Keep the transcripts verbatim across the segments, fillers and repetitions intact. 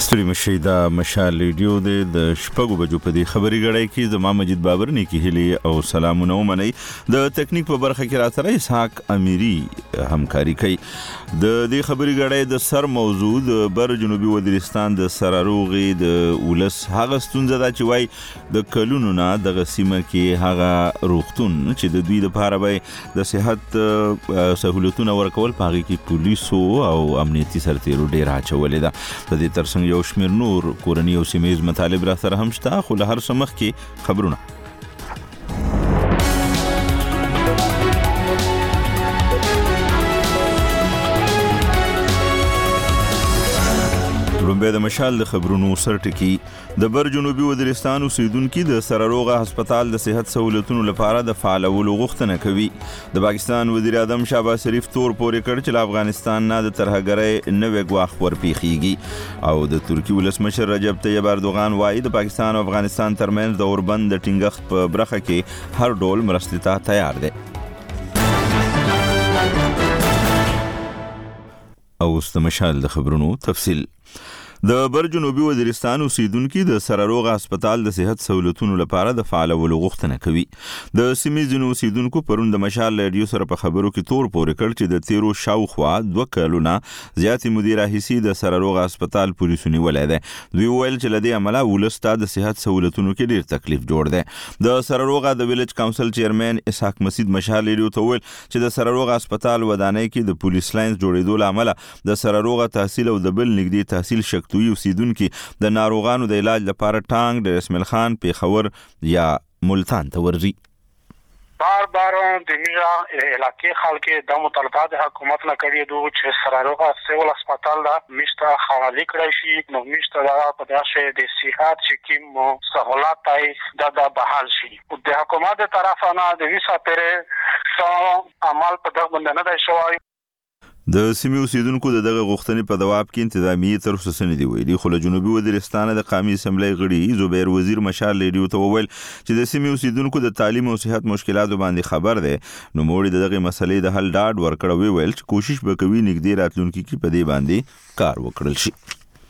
ستړي مشي دا مشال ریډیو د شپږو بجو په دې خبري غړای کې زما مجید بابر نیکی هلی او سلامونه ومني د تکنیک په برخه کې را سره اسحاق امیری همکاري کوي د دې خبري غړای د سر موضوع د بر جنوبي وزیرستان د سراروغي د ولس هغه ستونزه دا چې وای د کلونو نه د غسیمه کې هغه روغتون چې د دوی لپاره به د صحت سہولتونه ورکول پاږي کې پولیسو او امنیتي سرتیرو ډیر اچولې ده د دې ترڅنګ یو شمیر نور کورنی او سیمایي مطالب را سره هم شته خو له هر څه مخکې خبرونه لومبه د مشال د خبرونو سرټکی د بر جنوبي وزیرستان اوسیدونکو د سراروغه هسپتال د صحت سہولتونو لپاره د فعالولو غوښتنه کوي د پاکستان وزیر اعظم شهباز شریف تور پورې کړ چې افغانستان نه د ترهګرۍ نوې غواخ ورپیخیږي او د ترکی ولسمشر رجب طیب اردوغان وايي د پاکستان او افغانستان ترمنځ د اوربند د ټینګښت په برخه کې هر ډول مرستې ته تیار دي او ست مشال د خبرونو تفصیل د بر جنوبي وزیرستان اوسیدونکو د سراروغه هسپتال د صحت سہولتونو لپاره د فعالولو غوښتنه کوي د سیمې ځینو اوسیدونکو پرون د مشال ریډیو سره په خبرو کې تور پورې کړ چې د تیرو شاوخوا دوه کلونه زیاتې مدیر راهیسي د سراروغه هسپتال پولیسونی ولای دی دوی ویل چې لدی عمله ولستا د صحت سہولتونو کې ډیر تکلیف جوړ دی د سراروغه د ویلج کونسل چیرمن اسحاق مسید مشال ریډیو ته ویل چې د سراروغه هسپتال ودانۍ کې د پولیس لاینز جوړېدو لامل د سراروغه تحصیل او د بل نږدې تحصیل شک توی اوسیدونکو د ناروغانو د علاج لپاره ټانګ د رسمل خان پیښور یا ملتان ته ورځي بار بار د میرا علاقې خلک د مطالبات حکومت نه کړي دوه چې سراروغه سیول هسپتال دا مشته حواله کړی شي نو مشته دا په داسې د صحت چې کوم سہولت ای دا د بحال شي د حکومت طرفه نه د ویسا پرې سو عمل په دغه باندې نه دی شوی د سیمې اوسیدونکو د دغه غوښتنې په جواب کې انتظامیه تر اوسه سن دی ویلي خو له جنوبي وزیرستان د قومي اسمبلی غړي زبیر وزیر مشال ریډیو ته وویل چې د سیمې اوسیدونکو د تعلیم او صحت مشکلاتو باندې خبر دی نو موږ دغه مسلې د حل ډاډ ورکړو ویل چې کوشش وکوي نږدې راتلونکي کې په دې باندې کار وکړل شي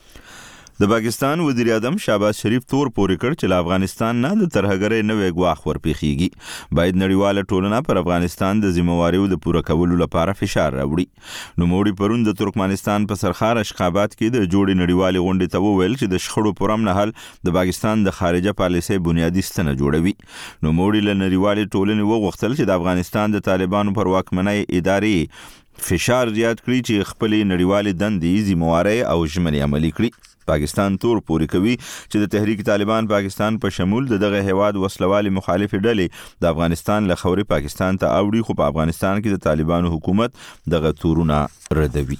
د پاکستان وزیر اعظم شهباز شریف تور پورې کړ چې افغانستان نه د ترهګرۍ نوې غواخ ورپیخیږي باید نړیواله ټولنه پر افغانستان د ذمہواریو د پوره کولو لپاره فشار راوړي نو موږ پرون د ترکمنستان په سرخار اشخابات کې د جوړې نړیوالې غونډې ته وویل چې د شخړو پرم نه حل د پاکستان د خارجه پالیسۍ بنیادی ستنه جوړوي نو موږ له نړیوالې ټولنې وغوښتل چې د افغانستان د طالبانو پر واکمنۍ ادارې فشار زیات کړي چې خپل نړیوالې دندې ذمہواری او ژمنې عملي کړي پاکستان تور پورې کوي چې د تحریک طالبان پاکستان په شمول دغه هواد وسلوالي مخالف ډلې د افغانستان له خوري پاکستان ته اوړي خو په افغانستان کې د طالبانو حکومت دغه تورونه ردوي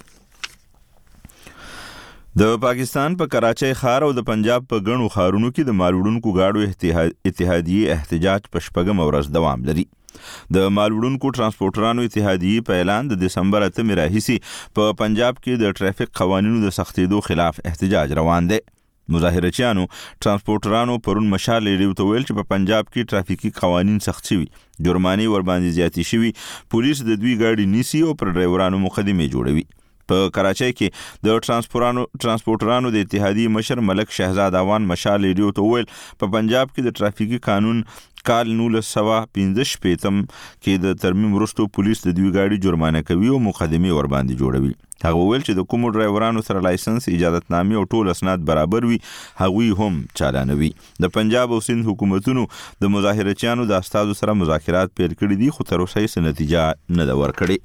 د پاکستان په کراچۍ ښار او د پنجاب په ګڼو ښارونو کې د مالوړونکو گاډو اتحادیې احتجاج په شپږم ورځ دوام لري د مالوړونکو ترانسپورټرانو اتحادیې په اعلان د دسمبر اتمه راهیسي په پنجاب کې د ټریفیک قوانینو د سختېدو خلاف احتجاج روان دی مظاهرچیانو ترانسپورټرانو پرون مشال ریډیو ته ویل چې په پنجاب کې ټرافیکي قوانین سخت شوي جرمانې ور باندې زیاتې شوي پولیس د دوی ګاډي نیسي او پر ډرایورانو مقدمه جوړوي په کراچۍ کې د ترانسپورټرانو ترانسپورټرانو د اتحادیې مشر ملک شهزاد اوان مشال ریډیو ته ویل په پنجاب کې د ټرافیکي قانون کال نولس سوه پنځه شپېتم کې د ترمیم وروسته پولیس د دوی ګاډي جرمانه کوي او مقدمه ور باندې جوړوي هغه ویل چې د کوم ډرایورانو سره لایسنس اجازهتنامې او ټول اسناد برابر وي هغوی هم چالانوي د پنجاب او سند حکومتونو د مظاهرچیانو د استادو سره مذاکرات پیل کړي دي خو تر اوسه یې نتیجه نه ده ورکړې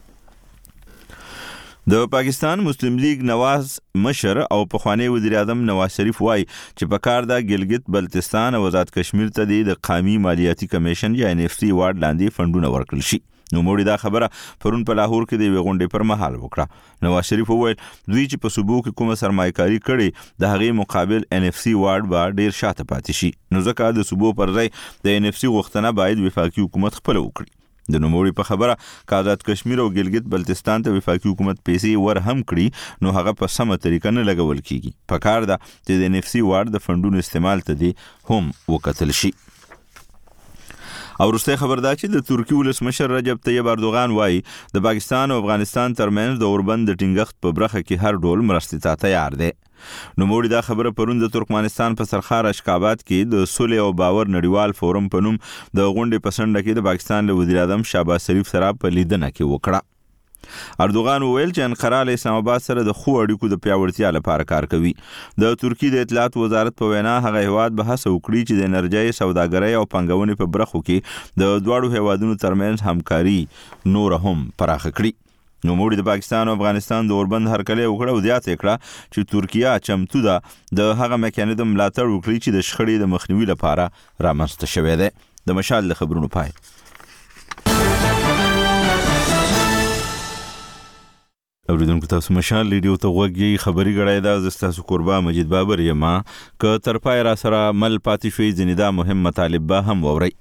د پاکستان مسلم لیگ نواز مشر او پخوانی وزیر اعظم نواز شریف وای چې په کار د ګلګت بلتستان او آزاد کشمیر ته د قومي مالیاتي کمیشن یا ان اف سی وارد لاندې فندونه ورکړل شي نو موږ دا خبره پرون په لاهور کې د غونډې پر مهال وکړه نواز شریف وویل دوی چې په صوبو کې کومه سرمایه‌کاري کړي د هغې مقابل ان اف سی وارد به ډیر شاته پاتې شي نو ځکه د صوبو پر ځای د ان اف سی غوښتنه باید وفاقي حکومت خپل وکړي د نوموړي په خبره که آزاد کشمیر او ګلګت بلتستان ته وفاقي حکومت پیسې ور هم کړي نو هغه په سمه طریقه نه لګول کیږي په کار ده چې د ان اف سی وارد د فندونو استعمال ته دی هم وکتل شي او وروستی خبر دا چې د ترکی ولسمشر رجب طیب اردوغان وایي د پاکستان او افغانستان ترمنځ د اوربند د ټینګښت په برخه کې هر ډول مرستې ته تیار دی. نوموړي دا خبره پرون د ترکمنستان په سرخار اشکاباد کې د صلح او باور نړیوال فورم په نوم د غونډې په څنډه کې د پاکستان له وزیر اعظم شهباز شریف سره په لیدنه کې وکړه. اردوغان وویل چې انقره له اسلام آباد سره د ښو اړیکو د پیاوړتیا لپاره کار کوي. د ترکیې د اطلاعات وزارت په وینا هغه هیواد به هڅه وکړي چې د انرژۍ، سوداګرۍ او پانګونې په برخو کې د دواړو هیوادونو ترمنځ همکاري نور هم پراخه کړي. نوموړي د پاکستان او افغانستان د اوربند هرکلی وکړه او زیاته کړه چې ترکیه چمتو ده د هغه میکانیزم ملاتړ وکړي چې د شخړې د مخنیوي لپاره رامنځته شوی دی. د مشال د خبرونو پای. اوریدونکو تاسو مشال ریډیو ته غوږی خبري غړای دا ز تاسو قربا مجید بابر یما ک تر پای را سره مل پاتې شوی ځنیدا مهم مطالب به هم ووري.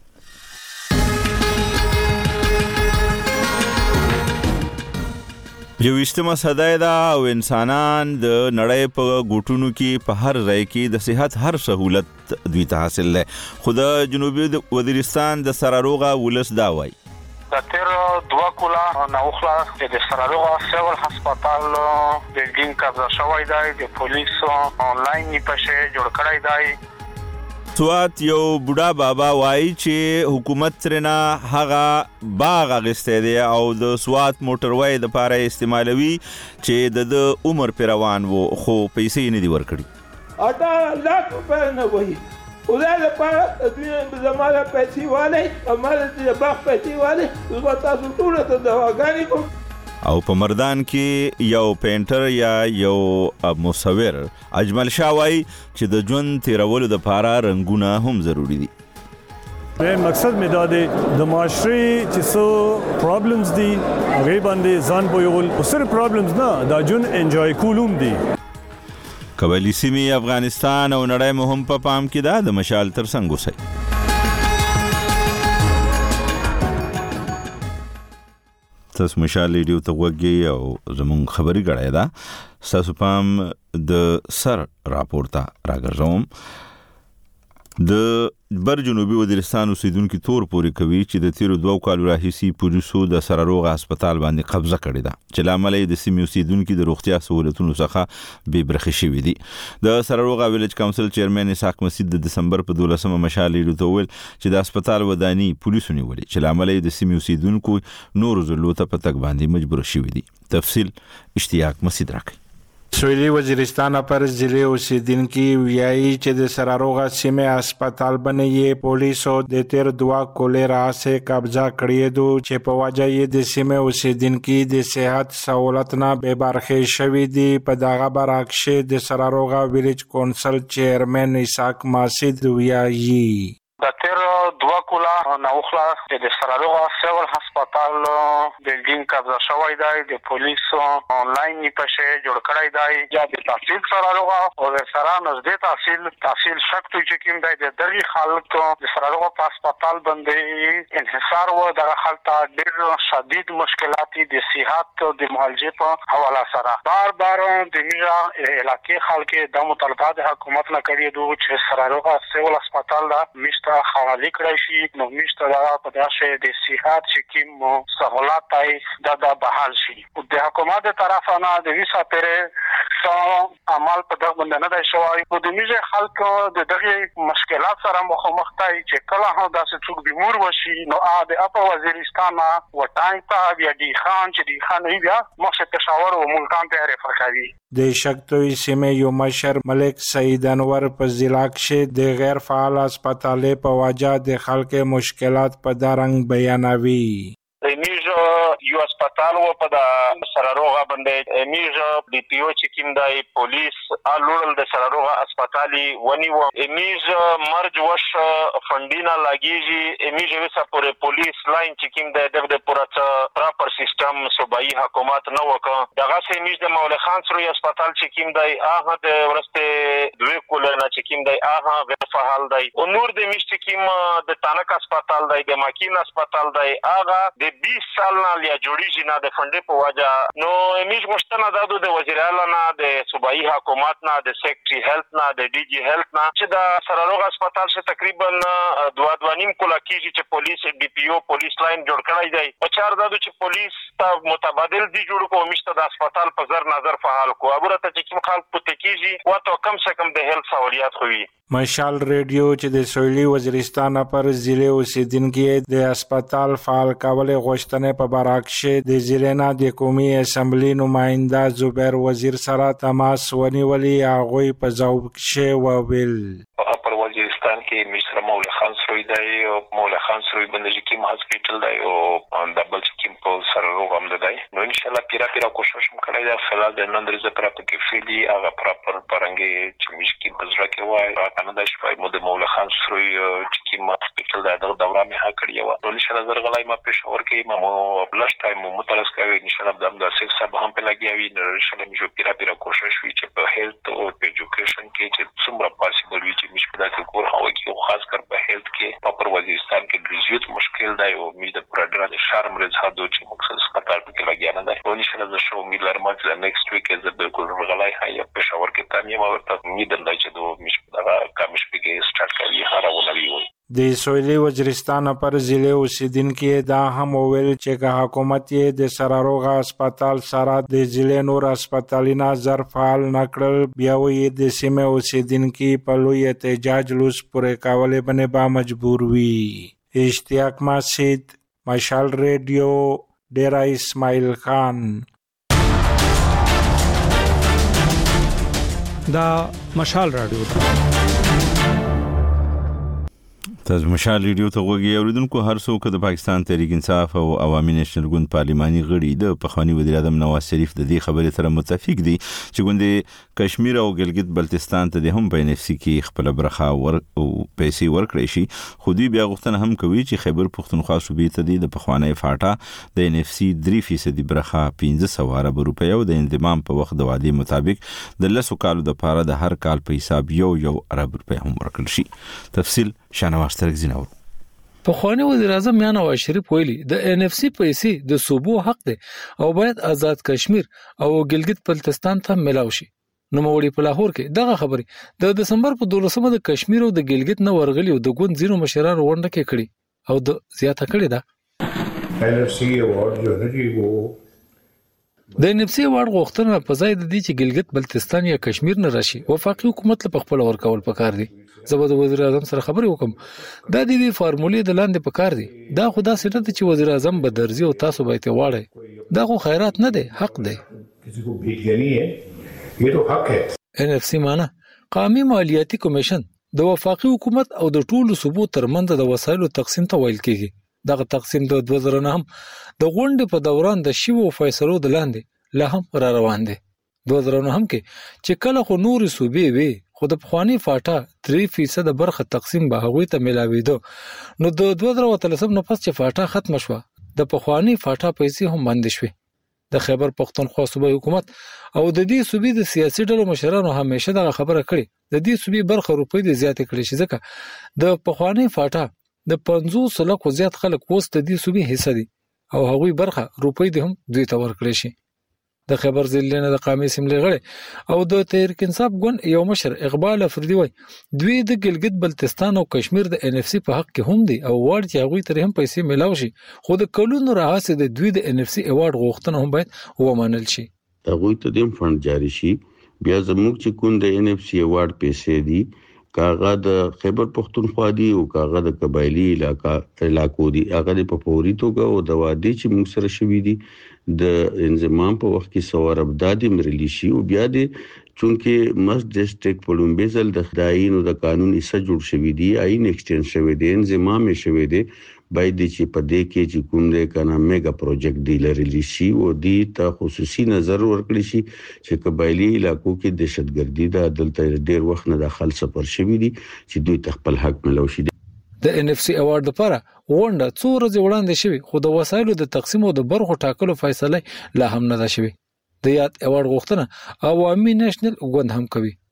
یویشتمه صدای دا او انسانان د نړۍ په ګوټونو کې په هر ځای کې د صحت هر سہولت دوی ته حاصل دی. خو د جنوبي وزیرستان د سراروغه ولس دا وایي د تیر دوه کوله نوخلا چې د سراروغه سیول هسپتال بلډینګ قبضه شوی دی، د پولیس آنلاین نیپشه جوړ کړی دی. سوات یو بوډا بابا وایي چې حکومت ترنا هغه باغ اغسته دی او د سوات موټروي د لپاره استعمالوي چې د عمر پر روان وو خو پیسې نه دی ورکړي. اټا لاک په نه وایي ولې لپاره د زماله پیسې والے اماله د باغ پیسې والے زما تاسو ټول ته دواګانی کوم. او په مردان کې یو پینټر یا یو مصور اجمل شاه وایي چې د ژوند تیرولو لپاره رنگونه هم ضروری دي. به مقصد می داده د معاشري چې څو پرابلمز دي هغه باندې ځان پویول او سره پرابلمز نه دا جون انجوای کولوم دي. قبایلی سیمې افغانستان او نړۍ مهم په پام کې ده. د مشال تر څنګ اوسئ. تاسو مشال ریډیو ته وګورئ او زموږ خبري غړای دا تاسو پام د سر راپورته راګرځوم. د بر جنوبي وزیرستان اوسیدونکو تور پوري کوي چې د تیرو دوه کالو راهیسي پولیسو د سراروغه هسپتال باندې قبضه کړې ده چې لامل یې د سیمې اوسیدونکو د روغتیا سہولتونو څخه بې برخې شوي دي. د سراروغه ویلج کونسل چیرمن اسحاق مسعود د دسمبر په دولسمه مشال ریډیو ته ویل چې د هسپتال وداني پولیسو نیولې چې لامل یې د سیمې اوسیدونکو نور زلو ته په تک باندې مجبور شوي دي. تفصیل اشتیاق مسعود راکړي. سویلی وزیرستان پر ضلع اوسیدونکو ویایي چې د سراروغه سیمه هسپتال باندې پولیسو د تیر دوا کولې راسه قبضه کړې دو چې په وجه یې د سیمه اوسیدونکو د صحت سہولت نه بے برخې شوي دي. په دغه برعکس د سراروغه ویلج کونسل چیرمن اسحاق مسعود ویایي د تیر دوه کوله نوخلا چې د سراروغه سیول هسپتال بلډینګ قبضه شوی دی، د پولیس آنلاین نیپشه جوړ کړی دی. یا د تحصیل سراروغه او د سرا نزدې تحصیل تحصیل شکتو چې کوم دی د دغه خلک د سراروغه په هسپتال باندې انحصار و. دغه خلک ډېر شدید مشکلات د صحت د معالجې په حواله سره بار بار د میرا علاقې خلک د مطالبات حکومت نه کړي دو چې سراروغه سیول هسپتال دا مشته حواله کړی شي. نو مشته دا په داسې د صحت چې کوم سہولت ای دا د بحال شي. د حکومت طرفه نه د ویسا پرې څو عمل په دغه باندې نه دی شوی. او د میږه خلکو د دغه مشکلات سره مخامخ دي چې کله هم داسې څوک بیمار وشي نو ا د اپ وزیرستان و ټانګ ته بیا دی خان چې دی خان ای بیا مخه پېښور او ملتان ته ریفر کوي. د شکتوی سیمه یو مشر ملک سید انور په ضلع کې د غیر فعال هسپتال په وجه د خلک مشکلات په دارنګ بیانوي. میږه یو هسپتال و په د سراروغه باندې میږه د پیو چې کوم دی پولیس الول د سراروغه هسپتالي ونی و میږه مرج وش فندینا لاګیږي میږه وسه پورې پولیس لاین چې کوم دی د پوره پراپر سیستم صوبایي حکومت نه وکړ. دغه سه میږه د مولا خان سروي هسپتال چې کوم دی هغه د ورسته دوی کوله نه چې کوم دی هغه غیر فعال دی. او نور د میږه کوم د تانک هسپتال دی د ماکین هسپتال دی هغه د بیس سال نه هسپتال یا جوړیږي نه د فنډې په وجه. نو امیش غوښتنه دا ده د وزیر اعلی نه، د صوبایي حکومت نه، د سیکټري هیلث نه، د ډي جی هیلث نه چې د سرالوغ هسپتال څخه تقریبا دوه دوه نیم کوله کېږي چې پولیس ډي پی او پولیس لاین جوړ کړی دی. په چار دا چې پولیس ته متبادل دي جوړ کو مشته د هسپتال په زر نظر فعال کو ابره ته چې کوم خلک پته کېږي او ته کم څه کم د هیلث سہولیات خوي. مشال ریډیو چې د سویلي وزیرستان پر ضلع اوسیدونکو د هسپتال فعال کول غوښتنه په برعکس د ضلع د قومي اسمبلی نماینده زبیر وزیر سره تماس ونیولي. هغه په ځواب کې وویل پر وزیرستان کې مشر مولا خان سروي دی او مولا خان سروي باندې کې هسپتال دی او دبل سکیم په سره روغم دی. نو ان شاء الله پیرا پیرا کوشش وکړای دا فلال د نن ورځې پر پکې فیلی هغه پراپر پرنګي چې مشکل پزړه کې وای کنه د شپای مو د مولا خان سروي چې کې هسپتال دا د دوره مه کړی و. نو ان شاء الله زرغلای ما پېښور کې ما مو بلش ټایم مو مترس کوي ان شاء الله د سیکس سب هم په لګیاوي. نو ان شاء الله مې پیرا پیرا کوشش وی چې په هیلث او په ایجوکیشن کې چې څومره پاسبل وي چې مشکل د کور هوا کې خاص کر په هیلث کې په وزیرستان کې ډیزیوت مشکل دی او مې د پروګرام د شرم رضا دوی چې مقصد هسپتال کې لګیا نه دی. نو ان شاء الله زه شو مې لرم چې نیکسټ ویک از به کول غلای هيا پېښور کې تاني ما ورته مې د لای چې دوه مشکل دا کم شپږه سٹارټ کوي هراونه وي. د سویلي وزیرستان پر ضلع اوسیدونکو دا هم ویل چې حکومت یې د سراروغ هسپتال سره د ضلع نور هسپتالونه زر فعال نکړل. بیا یې د سیمه اوسیدونکو په لوی احتجاج لوس پورې کولو باندې با مجبور وي. اشتیاق مسجد، مشال ریډیو، ډیرا اسماعیل خان. دا مشال رادیو تاسو مشال ریډیو ته وګورئ. اوریدونکو هر څوک د پاکستان تحریک انصاف او عوامي نېشنل ګوند پارلماني غړي د پخوانی وزیر اعظم نواز شریف د دې خبرې سره متفق دي چې ګوند کشمیر او ګلګت بلتستان ته د هم په ان اف سي کې خپل برخه ور او پیسې ورکړي شي. خو دوی بیا غوښتنه هم کوي چې خیبر پختونخوا صوبې ته د پخوانی فاټا د ان اف سي درې فیصد برخه پنځه سوه ارب روپۍ او د انضمام په وخت د وعده مطابق د لسو کالو د پاره د هر کال په حساب یو یو ارب روپۍ هم ورکړل شي. تفصیل شانواز ترګزیناو. پخوانی وزیر اعظم میاں نواز شریف ویلي د ان اف سي پیسې د صوبو حق دي او باید آزاد کشمیر او ګلګت بلتستان ته ملاو شي. نو موري په لاهور کې دغه خبرې د دسمبر په دولسمه د کشمیر او د ګلګت نه ورغلي او د ګوند زیرو مشران ونده کې کړي او د زیاته کړي ده. ان اف سی اوارډ جو نه دی وو د ان اف سي واړ غوښتنه په ځای د دې چې ګلګت بلتستان یا کشمیر نه راشي وفاقي حکومت له خپل ورکول پکار دي. زبر د وزیر اعظم سره خبرې وکم دا د دې فارمولې د لاندې پکار دي. دا خدا سره ته چې وزیر اعظم به درځي او تاسو به ته واړی دا خو خیرات نه دی، حق دی. کسی کو بھیجنی ہے یہ تو حق ہے. ان اف سي معنا قومي مالیاتي کمیشن د وفاقي حکومت او د ټولو صوبو ترمنځ د وسایلو تقسیم ته ویل کیږي. دغه تقسیم د دوه زره نه هم د غونډې په دوران د شیوو فیصلو د لاندې لا هم را روان دي. دوه زره نه هم کې چې کله خو نور صوبې وي خو د پخوانی فاټا درې فیصد برخه تقسیم به هغوی ته ملاویدو. نو د دوه زره اتلسم نه پس چې فاټا ختم شوه د پخوانی فاټا پیسې هم بند شوې. د خیبر پختونخوا صوبې حکومت او د دې صوبې د سیاسي ډلو مشرانو همیشه دا خبره کړې د دې صوبې برخه روپۍ د زیاتې کړې شي ځکه د پخوانی فاټا د پنځوس لکو زیات خلک اوس د دې صوبې حصہ دي او هغوی برخه روپۍ د هم دوی ته ورکړې شي. د خیبر ضلع نه د قومي اسمبلی غړي او د تحریک انصاف ګوند یو مشر اقبال افریدي وای دوی د ګلګت بلتستان او کشمیر د ان اف سي په حق کې هم دي او وړ چې هغوی ته هم پیسې ملاوي شي. خو د کلونو راهسه د دوی د ان اف سي ایوارډ غوښتنه هم باید ومنل شي. هغوی ته د فند جاری شي. بیا زموږ چې کوم د ان اف سي ایوارډ پیسې دي کاغه د خیبر پختونخوا دی او کاغه د قبایلی علاقہ علاقو دی هغه په فوري توګه او د وادي چې موږ سره شوي دي د انضمام په وخت کې سو ارب دادي مرلی شي او بیا دی چونکه مس ډیسټریکټ په لومبي ځل د خداین او د قانون حصہ جوړ شوی دی آئین ایکسټینډ شوی دی انضمام شوی دی باید چې په دې کې چې کوم د اکانومیګا پروجیکټ دی لري شي او دی ته خصوصي نظر ورکړي شي چې قبایلی علاقو کې دهشتګردي د عدالت ډیر وخت نه داخل سفر شوی دی چې دوی خپل حق ملو شي. د ان اف سي ایوارډ لپاره ونده څو ورځې وړاندې شوی خو د وسایلو د تقسیم او د برخو ټاکلو فیصله لا هم نه ده شوی. د یاد ایوارډ غوښتنه عوامي نېشنل ګوند هم کوي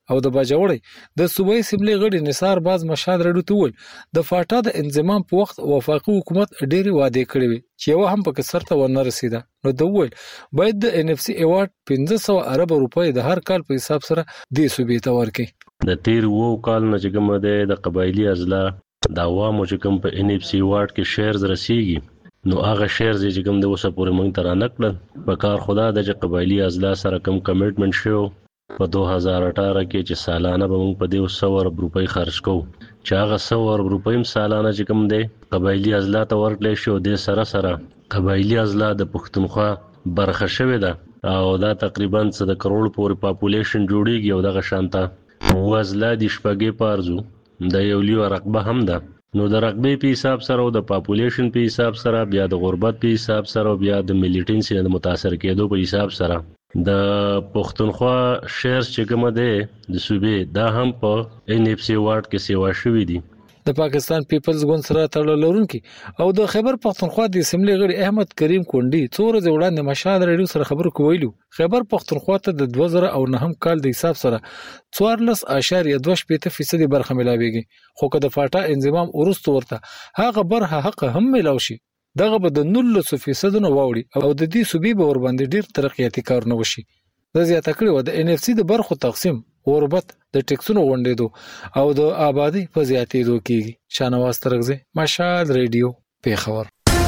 او د باجوړی د صوبایي اسمبلی غړي نثار باز مشاد رډو ته وویل د فاټا د انضمام په وخت وفاقي حکومت ډېری وعدې کړې وي چې یو هم پکې سرته ونه رسیده. نو د وویل باید د ان اف سی ایوارډ پنځه سوه ارب روپۍ د هر کال په حساب سره دې صوبې ته ورکړي. د تیر وو کال نه چې کوم دی د قبایلي اضلاع د عوامو چې کوم په ان اف سی ایوارډ کې شیرز رسیږي نو هغه شیرز چې کوم د وسه پورې مونږ تر نه کړل په کار خدا د چې قبایلي اضلاع سره کوم کمټمنټ شو په دوه هزار اټھارہ کې چې سالانه به موږ په دې سو ارب روپۍ خرج کوو چې هغه سو ارب روپۍ سالانه چې کوم دی قبایلي اضلاع ته ورکړل شو د سره سره قبایلي اضلاع د پښتونخوا برخه شوې ده او دا تقریبا څه د کروڑ پورې پاپولیشن جوړیږي او دغه شانته وزلا د شپږې پارزو د یو لیو رقبه هم ده. نو د رقبې په حساب سره او د پاپولیشن په حساب سره بیا د غربت په حساب سره بیا د میلیټنسي د متاثر کېدو په حساب سره د پښتونخوا شیرز چې کوم دی د صوبې دا هم په ان اف سی ایوارډ کې سیوا شوی دي. د پاکستان پیپلز ګوند سره تړل لرونکي او د خیبر پښتونخوا د اسمبلی غړي احمد کریم کونډي څو ورځې وړاندې مشهد رادیو سره خبرو کویلو خیبر پښتونخوا ته د دوه زره او نهم کال د حساب سره څوارلس اعشاریه دوه شپېته فیصد برخه ملاويږي خو که د فاټا انضمام ورستو ورته هغه برخه حق هم ملاوي شي دغه به د نولس فیصد نو واوړي او د دې صوبې به ور باندې ډیر ترقیاتي کارونه وشي. د زیاته کړي و د ان اف سی د برخو تقسیم غربت د ټیکسونو غونډېدو او د آبادی په زیاتېدو کېږي. شانواز ترغزي مشال ریډیو پیښور.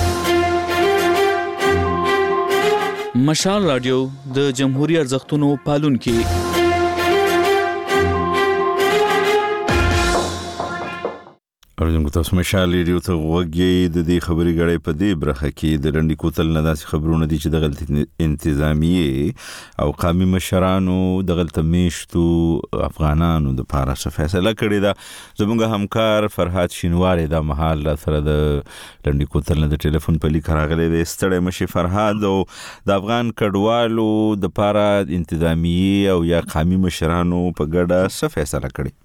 مشال رادیو د جمهوریت ارزښتونو پالونکي. ارزم تاسو مشال ریډیو ته وګورئ د دې خبري غړې په دې برخه کې د لنډي کوتل نه داسې خبرونه دي چې د غلط انتظامیه او قومي مشرانو د غلط میشتو افغانانو د پاره څه فیصله کړې ده. زموږ همکار فرهاد شینواری د محل سره د لنډي کوتل نه د ټلیفون په لیک راغلی دی. ستړی مشي فرهاد او د افغان کډوالو د پاره انتظامیه او یا قومي مشرانو په ګډه څه فیصله کړې؟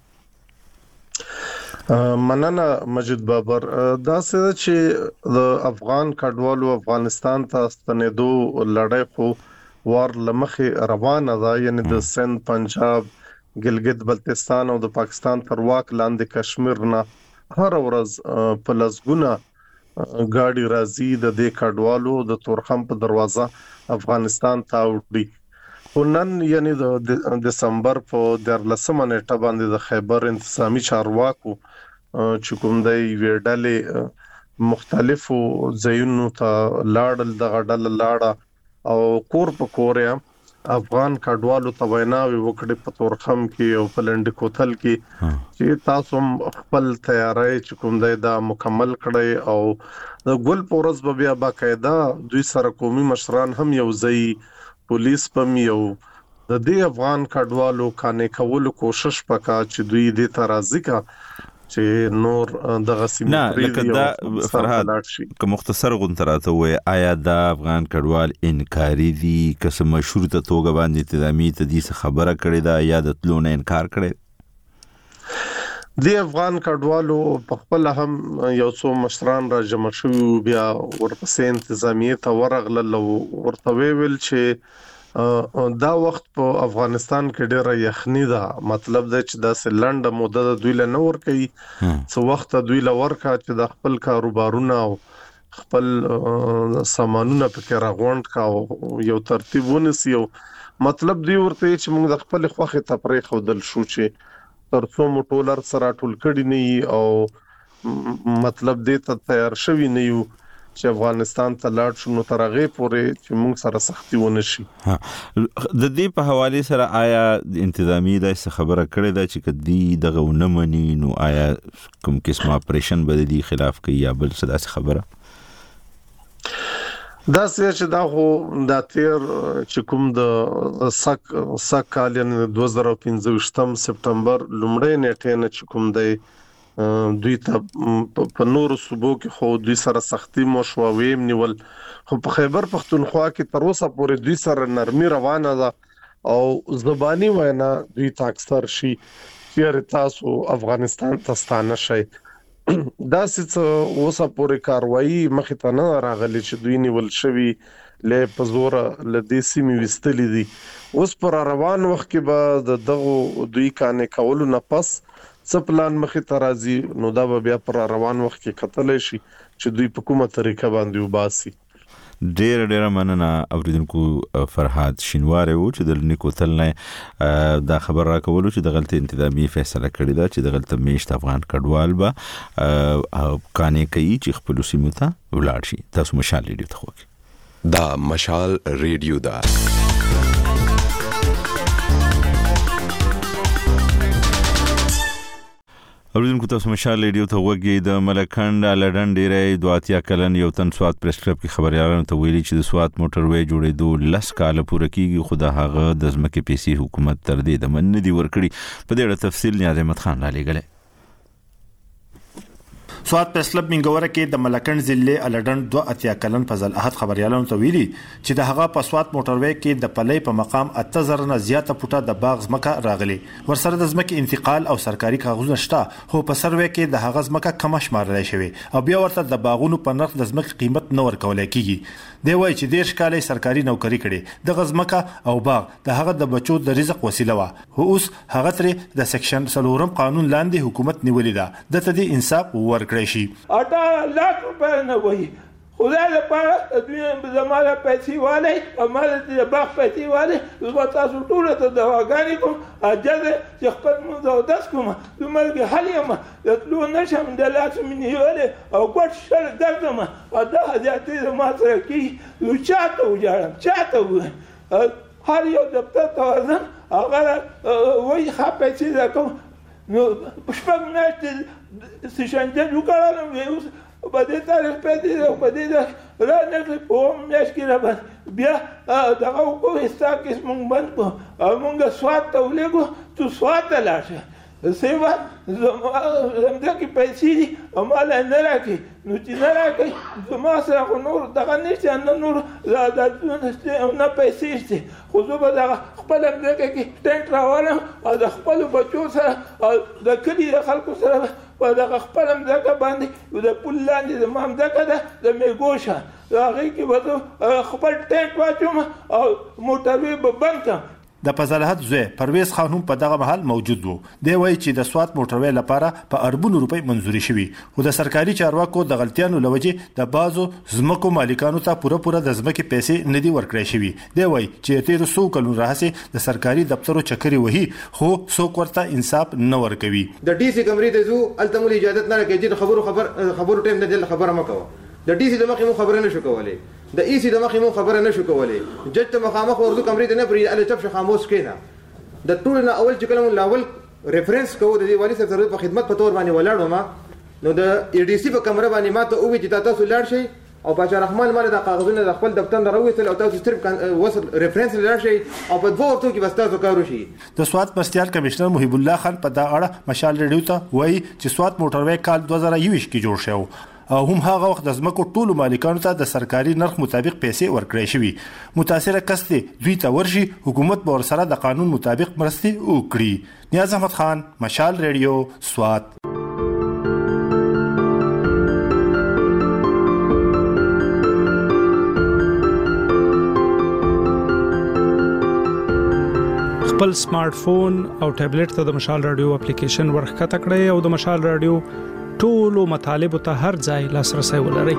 مننه مجید بابر. دا څه چې د افغان کډوالو افغانستان ته ستنېدو لړۍ خو وار لمخې روانه ده یعنی د سند پنجاب ګلګت بلتستان او د پاکستان تر واک لاندې کشمیر نه هر ورځ په لسګونه ګاډي راځي د دې کډوالو د تورخم په دروازه افغانستان ته وړي. خو نن یعنی د دسمبر په دیارلسمه نیټه باندې د خیبر انتظامی چارواکو چې کوم دی ویډلې مختلفو ځایونو ته لاړل د غډل لاړه او کور په کوریا افغان کډوالو ته ویناوي وکړي په تورخم کې او په لنډ کوتل کې چې تاسو خپل تیاری چې کوم دی دا مکمل کړئ او د ګل پورز به بیا باقاعده دوی سره قومي مشران هم یو ځای پولیس پم یو د دې افغان کډوالو کانې کولو کوشش وکړه چې دوی دې ته راځي کا چې نور دغه سیمه نه لکه دا فرهاد که مختصر غونتراته وای آیا دا افغان کډوال انکاری دي که څه مشروطه توګه باندې انتظامی ته دې خبره کړې ده یا د تلو نه انکار کړي؟ د افغان کډوالو په خپل هم یو څو مشران را جمع شوي بیا ورپسې انتظامیه ته ورغلل او ورته ویل چې دا وخت په افغانستان کې ډېره یخني ده مطلب دا چې دا سلنډه موده د دوی له نور کوي څو وخت دوی له ورکا چې د خپل کاروبارونه او خپل سامانونه پکې راغونډ کا یو ترتیب ونیسي او مطلب دی ورته چې موږ د خپل خوخه تفریح خودل شو چې ترڅو مو ټولر سره ټول کړي نه او مطلب دې ته تیار شوی نه یو چې افغانستان ته لاړ شو نو ترغه پورې چې موږ سره سختي ونه شي. د دې په حواله سره آیا انتظامی د خبره کړې ده چې کدی دغه ونمني نو آیا کوم قسم اپریشن به د خلاف کوي یا بل څه داسې خبره؟ دا چې دا خو د تیر چې کوم د سک سک کال یعنی دوه زره پنځه سپتمبر لومړی نیټه نه چې کوم دی دوی ته په نورو صوبو کې خو دوی سره سختي مشو ویم نیول خو په خیبر پښتونخوا کې تر اوسه پورې دوی سره نرمي روانه ده او زبانی وینا دوی ته اکثر شي چې تاسو افغانستان ته ستانه شئ دا څه اوسه پورې کاروایی مخې ته نه راغلي چې دوی نیول شوی له پزور له دیسي می وستلې دي. اوس پر روان وخت کې به د دغه دوی کانې کولو نه پس څه پلان مخې ته راځي نو دا به بیا پر روان وخت کې کتل شي چې دوی په کومه طریقه باندې وباسي. ډیر ډیر مننه اوریدونکو فرهاد شینواری و چې د نیکو تل نه دا خبر راکولو چې د غلطي انتظامی فیصله کړې ده چې د غلطه میشت افغان کډوال به کانې کوي چې خپل سیمو ته ولاړ شي. تاسو مشال ریډیو ته خوږی دا مشال ریډیو دا اوریدونکو تاسو مشال ریډیو ته وګورئ. د ملکند لډن ډیرې دواتیا کلن یو تن سوات پریس کلب کې خبريالانو ته ویلي چې د سوات موټر وې جوړېدو لس کال پوره کیږي خو د هغه د ځمکې پیسې حکومت تر دې د من دی ورکړي. په دې اړه تفصیل نیاز احمد خان را لېږلی. سوات پریس کلب منګوره کې د ملکند ضلع لډن دوه اتیا کلن فضل احد خبريالانو ته ویلي چې د هغه په سوات موټر وې کې د پلې په مقام اته زره نه زیاته پټه د باغ ځمکه راغلي. ورسره د ځمکې انتقال او سرکاري کاغذونه شته خو په سروې کې د هغه ځمکه کم شمارل شوی او بیا ورته د باغونو په نرخ د ځمکې قیمت نه ورکول کیږي. دی وایي چې ډیر شکالې سرکاري نوکری کړي د ځمکه او باغ د هغه د بچو د رزق وسیله و. خو اوس هغه ترې د سیکشن څلورم قانون لاندې حکومت نیولې ده د تدې انصاف ورکړي شي. اٹھارہ لاکھ روپے نہ وہی خدا دې پاره دنیا زماله پیسې والے اماله دې باغ پیسې والے زما تاسو ټول ته دواګانی کوم اجازه چې خپل مونږ او داس کوم د مرګ حل یم ټلو نشم د لاس منیولې او ګټ شل ګرځم ادا حاجتي زما سره کی یو چاته وجاړم چاته و هر یو دفتر ته ورځم هغه وای خپې چې کوم نو پښپګ نه سشنجه وکړم یو په دې تاریخ په دې په دې را نه په میاش کې را بیا دغه کو حصہ کې مونږ بند کو مونږ سوات ته ولګو تو سوات لاشه سیوا زموږ کې پیسې اماله نه راکې نو چې نه راکې زما سره نور دغه نشته نه نور نه پیسې شته خو زه به دغه خپل ځمکه کې ټینټ راوړم او د خپلو بچو سره د کلي د خلکو سره په دغه خپل ځمکه باندې د پل لاندې زما ځمکه ده د میګوشه د هغې کې به خپل ټینټ واچوم او موټروې به بند کړم. د فضلحد زوی پرویز خان هم په دغه محل موجود وو. دی وایي چې د سوات موټروي لپاره په اربونو روپۍ منزوري شوي خو د سرکاري چارواکو د غلطیانو لوجې د بازو ځمکو مالکانو ته پوره پوره د ځمکې پیسې نه دي ورکړی شوي. دی وایي چې تېرو څو کلونو راهیسې د سرکاري دفترو چکرې وهي خو څوک ورته انصاف نه ورکوي. د ډي سي کمرې ته ځو هلته مو اجازت نه راکوي چې خبرو خبر خبرو ټایم نه دی خبره مه کوه. د ډي سي د مخې مو خبره نه شو کولی د ای سی د مخې مو خبره نه شو کولی جج ته مخامخ ورځو کمرې ته نه پرېږدي هلته چپ شه خاموش کښېنه. د ټولو نه اول چې کله مو لاول ریفرنس کوو د دې والي صاحب سره په خدمت په طور باندې ولاړ وم نو د ای ډي سی په کمره باندې ما ته وویل چې تاسو لاړ شئ او باچا رحمان مال د کاغذونه د خپل دفتر نه راوېستل او تاسو صرف وصل ریفرنس لاړ شئ او په دوه ورځو کې بس تاسو کار وشي. د سوات مرستیال کمشنر محب الله خان په دا اړه مشال ریډیو ته وایي چې سوات موټروي کال دوه زره یوویشت کې جوړ شو او هم هغه وخت د ځمکو ټولو مالکانو ته د سرکاري نرخ مطابق پیسې ورکړې شوي. متاثره کس دی دوی ته ورشي حکومت به ورسره د قانون مطابق مرستې وکړي. نیاز احمد خان مشال ریډیو سوات. خپل سمارټ فون او ټابلیټ ته د مشال رادیو اپلیکیشن ورخکته کړئ او د مشال رادیو ټولو مطالب ته هر ځای لاسرسي ولرئ.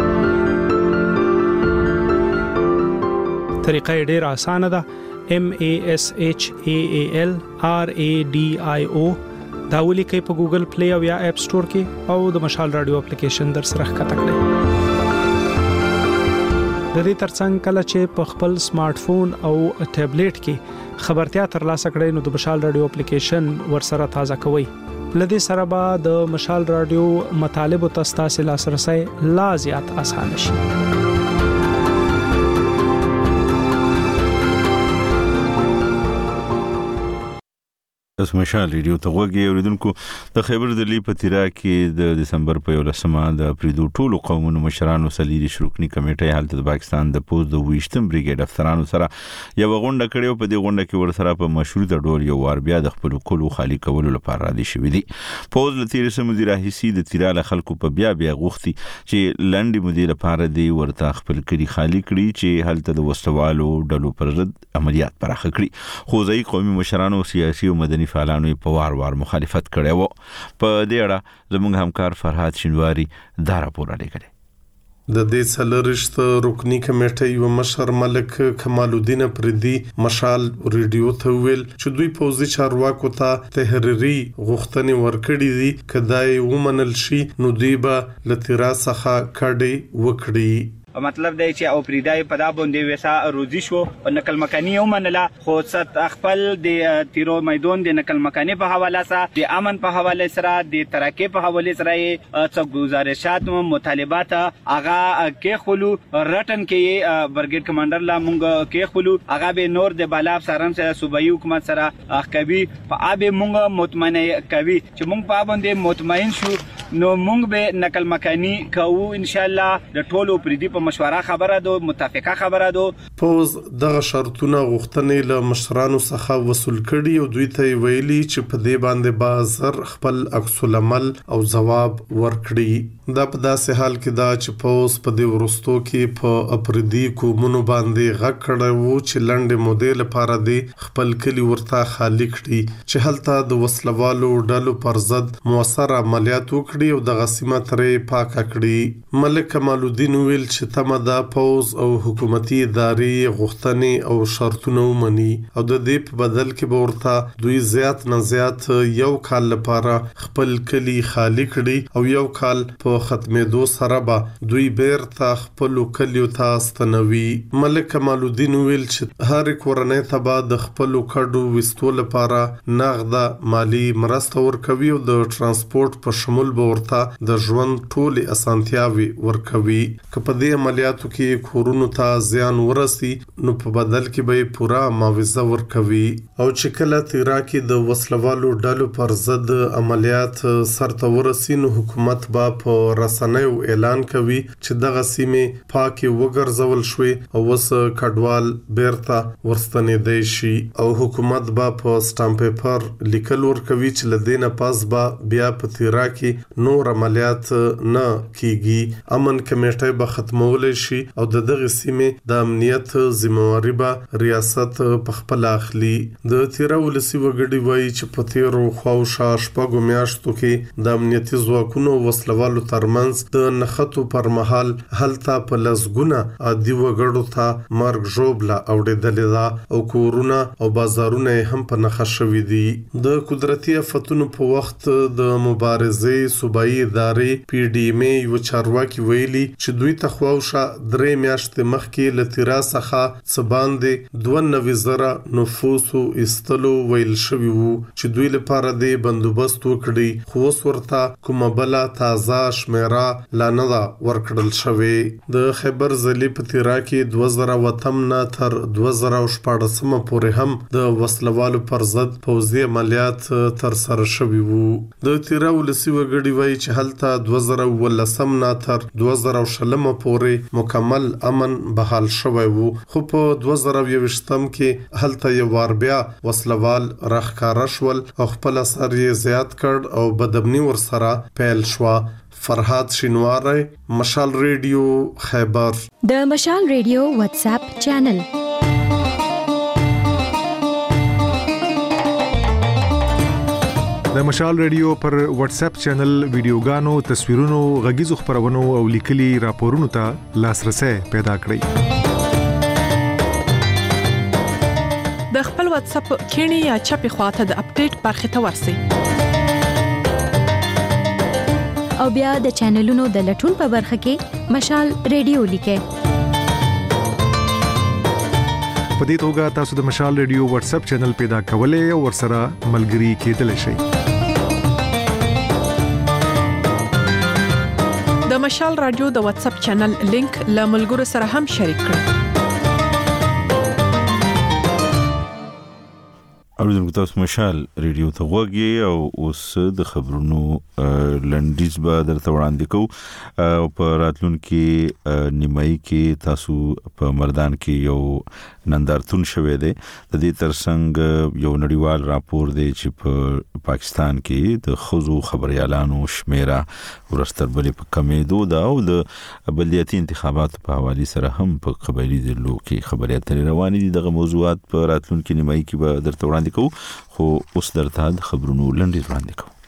طریقه ډیره اسانه ده. M A S H A A L R A D I O دا ولیکئ په ګوګل پلی او یا اپ سٹور کې او د مشال رادیو اپلیکیشن در سره ښکته کړئ. د دې ترڅنګ کله چې په خپل سمارټ فون او ټابلیټ کې خبرتیا ترلاسه کړئ نو د مشال رادیو اپلیکیشن ورسره تازه کوئ. لدې سره به د مشال رادیو مطالب او تاسو لاسرسي لا زیات اسانه شي. اس مشال ریډیو ته وګورئ اوریدونکو د خیبر د لی په تیرا کې د دسمبر په یولسمه د پریدو ټولو قومونو مشرانو سلیری شروکنی کمیټه حالت د پاکستان د پوز د ویشتم بریګیډ افسرانو سره یو غونډه کړې په دې غونډه کې ورسره په مشروطه ډول یو وار بیا د خپل کولو خالی کولو لپاره را دي شوې دي. پوز له تیر سم مدیر هیڅ د تیراله خلکو په بیا بیا غوښتي چې لنډي مدیر لپاره دی ورته خپل کړي خالی کړي چې حالت د وسوالو ډلو پر ضد عملیات پراخ کړي. خو ځای قومي مشرانو سیاسي او مدني فعالانو په وار وار مخالفت کړي وو. په دې اړه زموږ همکار فرحات شینواری دا راپور لري. د دې څلورشت رکنی کمیټې یو مشر ملک کمال الدین پردي مشال ریډیو ته ویل چې دوی پوزي چارواکو ته تحریری غوښتنې ورکړې دي کدای ومنل شي نو دوی به لتیرا څخه کډي وکړي. مطلب دی چې او پریدای په دا باندې وسا روزي شو او نقل مکانی ومنله خو ست خپل د تیرو میدان د نقل مکانی په حواله سره د امن په حواله سره د ترقی په حواله سره څو گزارشات او مطالبات هغه کې خلو رټن کې برګیډ کمانډر لا مونږ کې خلو هغه به نور د بالا افسران سره صوبایي حکومت سره کوي په ابه مونږ مطمئن کوي چې مونږ په باندې مطمئن شو نو مونږ به نقل مکانی کوو ان شاء الله د ټولو پریدي په مشوره خبره دو متفقه خبره دو. پوز دغه شرطونه غوښتنې له مشرانو څخه وصول کړي او دوی ته ویلي چې په دې باندې بازار خپل عکس العمل او جواب ورکړي. دا په داسې حال کې دا چې پوز په دې ورستو کې په اپریدي کومونو باندې غږ کړی وو چې لنډې مودې لپاره دی خپل کلی ورته خالی کړي چې هلته د وسلوالو ډلو پر ضد موثر عملیات وکړي او د غسیمه ترې پاکه کړي. ملک کمال الدین ویل چې تمه دا پوز او حکومتي ادارې غوښتنې او شرطونه ومني او د دې په بدل کې به ورته دوی زیات نه زیات یو کال لپاره خپل کلی خالی کړي او یو کال په ختمېدو سره به دوی بیرته خپل کلیو ته ستنوي. ملک کمال الدین ویل چې هر کورنۍ ته به د خپل کډو وستو لپاره نغده مالی مرسته ورکوي او د ترانسپورت په شمول به ورته د ژوند ټولې اسانتیاوي ورکوي. که په دې عملیاتو کې کورونو ته زیان ورسي نو په بدل کې به پورا معاوضه ورکوي. او چې کله تیرا کې د وسلوالو ډلو پر ضد عملیات سرته ورسي نو حکومت به په رسنیو اعلان کوي چې دغه سیمې پاکي وګرځول شوي او وس کډوال بیرته ورستنېدای شي او حکومت به په سټامپ پیپر لیکل ورکوي چې لدینه پاس به بیا په تیرا کې نور عملیات نه کیږي. امن کمیټه به ختمول شي او د دغه سیمې د امنیت ذمہواری به ریاست په خپل اخلي. د تیرا ولسی وګړي وایي چې په تیرو خواوشا شپږو میاشتو کې د امنیتي ځواکونو وسلوالو ترمنځ د نخښتو پر مهال هلته په لسګونه عادي وګړو ته مرګ ژوبله اوړېدلې ده او کورونه او بازارونه هم په نښه شوي دي. د قدرتي آفتونو په وخت د مبارزې صوبایي ادارې پی ډي ایم یو چارواکي ویلي چې دوی ته خواوشا درې میاشتې مخکې له تیرا څخه څه باندې دوه نوي زره نفوسو ایستلو ویل شوي وو چې دوی لپاره د بندوبست وکړي خو اوس ورته کومه بله تازه شمیره لا نه ده ورکړل شوې. د خیبر ضلع په تیرا کې دوه زره وتم نه تر دوه زره شپاړسمه پورې هم د وسلوالو پر ضد پوځي عملیات ترسره شوي وو. د تیرا ولسي وګړي وایي چې هلته دوه زره اوولسم نه تر دوه زره شلمه پورې مکمل امن بحال شوی وو خو په دوه زره یوویشتم کې هلته یو وار بیا وسلوال راښکاره شول او خپل اثر یې زیات کړ او بدبني ورسره پیل شوه. فرحات شینواری، مشال ریډیو، خیبر. د مشال ریډیو واتس اپ چینل د مشال ریډیو پر واتس اپ چینل ویډیوګانو، تصویرونو، غږیزو خبرونو او لیکلي راپورونو ته لاسرسي پیدا کړئ. د خپل واتس اپ کینی یا چپی خواته د اپډیټ برخه ته ورسی او بیا د چینلونو د لټون په برخه کې مشال ریډیو لیکه. په دې توګه تاسو د مشال ریډیو واتس اپ چینل پیدا کولای او ورسره ملګري کېدلی شئ. د مشال رادیو د واتس اپ چینل لینک له ملګرو سره هم شریک کړئ. اوریدونکو تاسو مشال ریډیو ته غوږی او اوس د خبرونو لنډیز به درته وړاندې کوو او په راتلونکي نیمایي کې تاسو په مردان کې یو نندارتون شوی دی د دې ترڅنګ یو نړیوال راپور دی چې په پاکستان کې د خزو خبريالانو شمیره ورستر بلې په کمیدو دا او د بلدیاتي انتخاباتو په حواله سره هم په قبایلی ضلعو کې خبري اترې روانې دي. دغه موضوعات په راتلونکي نیمایي کې به درته وړاندې کو خو اوس درته د خبرونو لنډیز وړاندې کوو.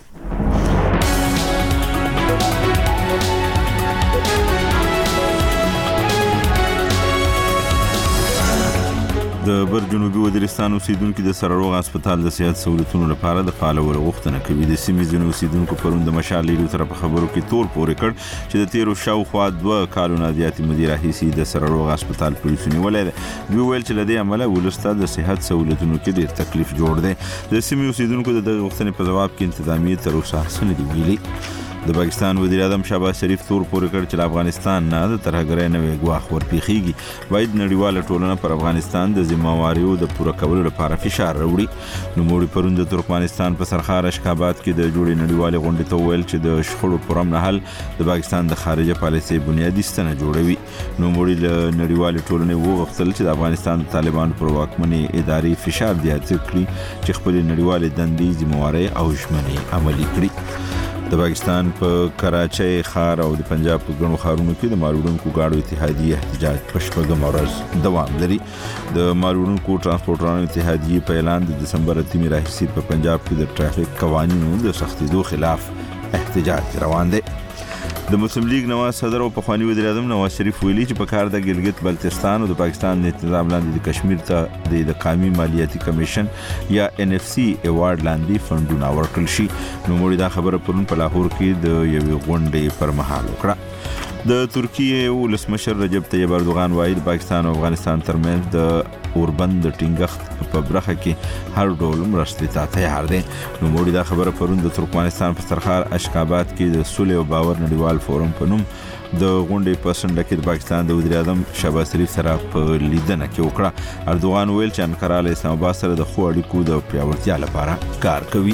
د بر جنوبي وزیرستان اوسیدونکو د سرروغ هسپتال د صحت سہولتونو لپاره د فعالولو غوښتنه کوي. د سیمې ځینو اوسیدونکو پرون د مشال لیدو تر په خبرو کې تور پورې کړ چې د تیرو شاوخوا دوه کالونو زیاتې مدیر هیڅ د سرروغ هسپتال پولیسو نیولې ده. دوی ویل چې لدې عمله ولسته د صحت سہولتونو کې ډېر تکلیف جوړ دی. د سیمې اوسیدونکو د غوښتنې په جواب کې انتظامیه تر اوسه څه نه دی ویلي. د پاکستان وزیر اعظم شهباز شریف تور پورې کړ چې افغانستان نه د ترهګرۍ نوې ګواښ ورپېخیږي. باید نړیواله ټولنه پر افغانستان د ذمہواریو د پوره کولو لپاره فشار راوړي. نوموړي پرون د ترکمنستان په سرخار اشخابات کې د جوړې نړیوالې غونډې ته ویل چې د شخړو پر امن حل د پاکستان د خارجه پالیسۍ بنیادي ستنه جوړوي. نوموړي له نړیوالې ټولنې وغوښتل چې د افغانستان د طالبانو پر واکمنې ادارې فشار زیات کړي چې خپل نړیوالې دندې ذمہواري او ژمنې عملي کړي. د پاکستان په کراچۍ ښار او د پنجاب په ګڼو ښارونو کې د مالوړونکو ګاډو اتحادیې احتجاج په شپږمه ورځ دوام لري. د مالوړونکو ترانسپورټرانو اتحادیې په اعلان د دسمبر اتمې راهیسې په پنجاب کې د ټرافیک قوانینو د سختېدو خلاف احتجاج روان دی. د مسلم لیگ نواز صدر او پخوانی وزیر اعظم نواز شریف ویلي چې په کار د ګلګت بلتستان او د پاکستان د نظام لاندې د کشمیر ته د قومي مالیاتي کمیشن یا ان اف سی ایوارډ لاندې فندونه ورکړل شي. نوموړي دا خبره پرون په لاهور کې د یوې غونډې پر مهال وکړه. د ترکیه ولسمشر رجب طیب اردوغان وایي د پاکستان او افغانستان ترمنځ د اوربند د ټینګښت په برخه کې هر ډول مرستې ته تیار دي. نوموړي دا خبره پرون د ترکمنستان په سرخار اشخابات کې د صلح او باور نړیوال فورم په نوم د غونډې په سنډه کې د پاکستان د وزیر اعظم شهباز شریف سره په لیدنه کې وکړه. اردوغان ویل چې انقره له اسلام آباد سره د ښو اړیکو د پیاوړتیا لپاره کار کوي.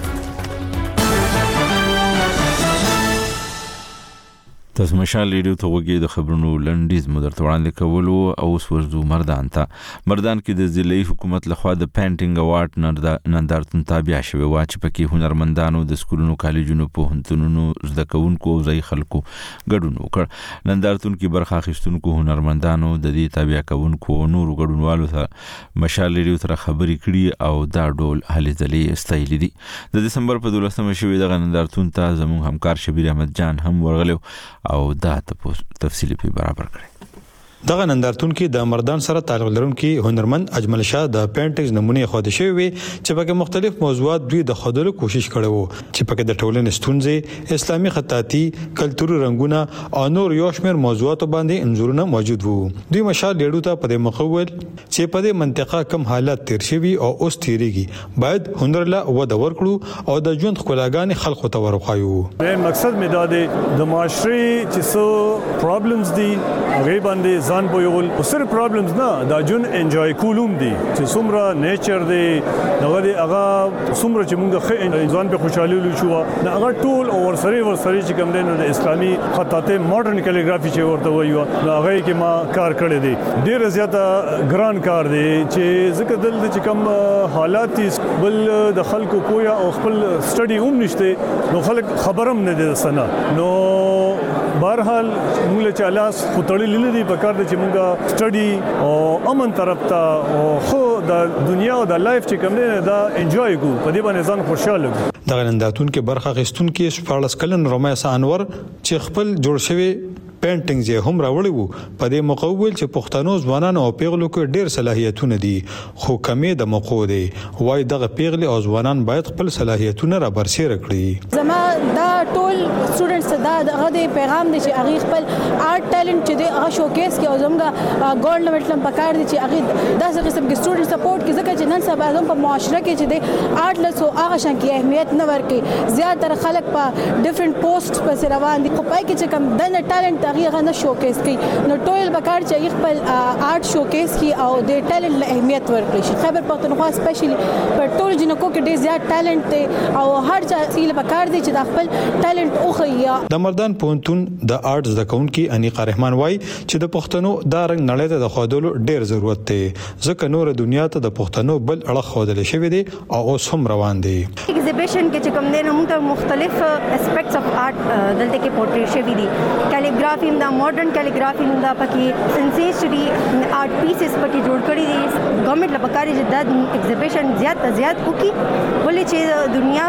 تاسو مشال ریډیو ته وګورئ. د خبرونو لنډیز مو درته وړاندې کولو او اوس ورځو مردان ته. مردان کې د ضلعي حکومت لخوا د پینټینګ اوارډ نندارتون تابع شوی و چې پکې هنرمندانو د سکولونو کالجونو پوهنتونونو زده کوونکو او ځای خلکو ګډون وکړ. نندارتون کې برخه اخیستونکو هنرمندانو د دې تابع کوونکو او نورو ګډونوالو سره مشال ریډیو سره خبرې کړي او دا ډول هلې ځلې استایلې دي. د دسمبر په دولسمه شوی دغه نندارتون ته زموږ همکار شبیر احمد جان هم ورغلو او دا تفصیلی په برابر کړی. دغه نندارتون کې د مردان سره تعلق لرونکي هنرمند اجمل شاه د پینټینګز نمونه خو د شوی وي چې په مختلف موضوعات دوی د خودلو کوشش کړي وو چې په د ټولنې ستونزې اسلامي خطاطي کلتوري رنگونه او نور یو شمېر موضوعات باندې انځورونه موجود وو. دوی مشال ډیډو ته په مخول چې په دې منطقه کم حالات تیر شوي او اوس تیریږي باید هنر له وده ورکړو او د ژوند خلاګان خلکو ته ورخایو. مقصد مې دا دی د معاشري چې څو پرابلمز دي هغه باندې ځان بویول او سره پرابلمز نه دا جون انجوای کولوم دي چې څومره نیچر دی دغه دی هغه څومره چې موږ ځان په خوشحالي لشو نه هغه ټول او ورسره ورسره چې کوم دین د اسلامي خطاطي ماډرن کالیګرافي چې ورته وایو نو هغه کې ما کار کړی دی. ډیر زیاته ګران کار دی چې ځکه دلته چې کوم حالات بل د خلکو پویا او خپل سټډي هم نشته نو خلک خبرم نه دي سنا نو بهرحال موږ له چالاس خطړې لیدلې په کار د چې موږ سټډي او امن طرف ته او خو د دنیا او د لایف چې کوم دی دا انجوای کو په دې باندې ځان خوشاله کو. دغه نندارتون کې برخه اخیستون کې شپږ کلن رمیسا انور چې خپل جوړ شوی پینټینګز یې هم راوړی وو په دې مقابل چې پښتنو ځوانانو او پیغلو کې ډېر صلاحیتونه دي خو کمې د موقع دي وای دغه پیغلي او ځوانان باید خپل صلاحیتونه را برسېره کړي. زما دا ټول سټوډنټس دا دغه د پیغام دی چې هغه خپل آرټ ټیلنٹ چې دی هغه شوکیس کې او زموږ ګورنمنت لم پکار دي چې هغه داسې قسم کې سټوډنټ سپورټ کې ځکه چې نن سبا زموږ په معاشره کې چې دی آرټ لسو هغه شان کې اهمیت نه ورکړي. زیاتره خلک په ډیفرنٹ پوسټ په روان دي خو پای کې چې کوم د ټیلنٹ هغه نه شوکیس کوي نو ټول پکار چې خپل آرټ شوکیس کی او د ټیلنٹ له اهمیت ورکړي شي. خیبر پختونخوا سپیشلی په ټول جنکو کې ډیر زیات ټیلنٹ دی او هر چا سیل پکار دی چې د خپل ټیلنٹ اوخیا. د مردان پونتون د آرټ زکون کې انیقه رحمان وای چې د پښتنو دا رنګ نړۍ ته د خودلو ډیر ضرورت دی ځکه نور دنیا ته د پښتنو بل اړه خودل شوی دی او اوس هم روان دی. ایگزیبیشن کې چې کوم دی نو موږ مختلف اسپیکټس اف آرټ دلته کې پورټری شوی دي. کیلیګرافي دا ماډرن کیلیګرافي دا پکې سنسیشنري آرټ پیسز پکې جوړ کړی دي. ګورنمنت لپاره چې دا ایگزیبیشن زیات زیات وکړي ولې چې دنیا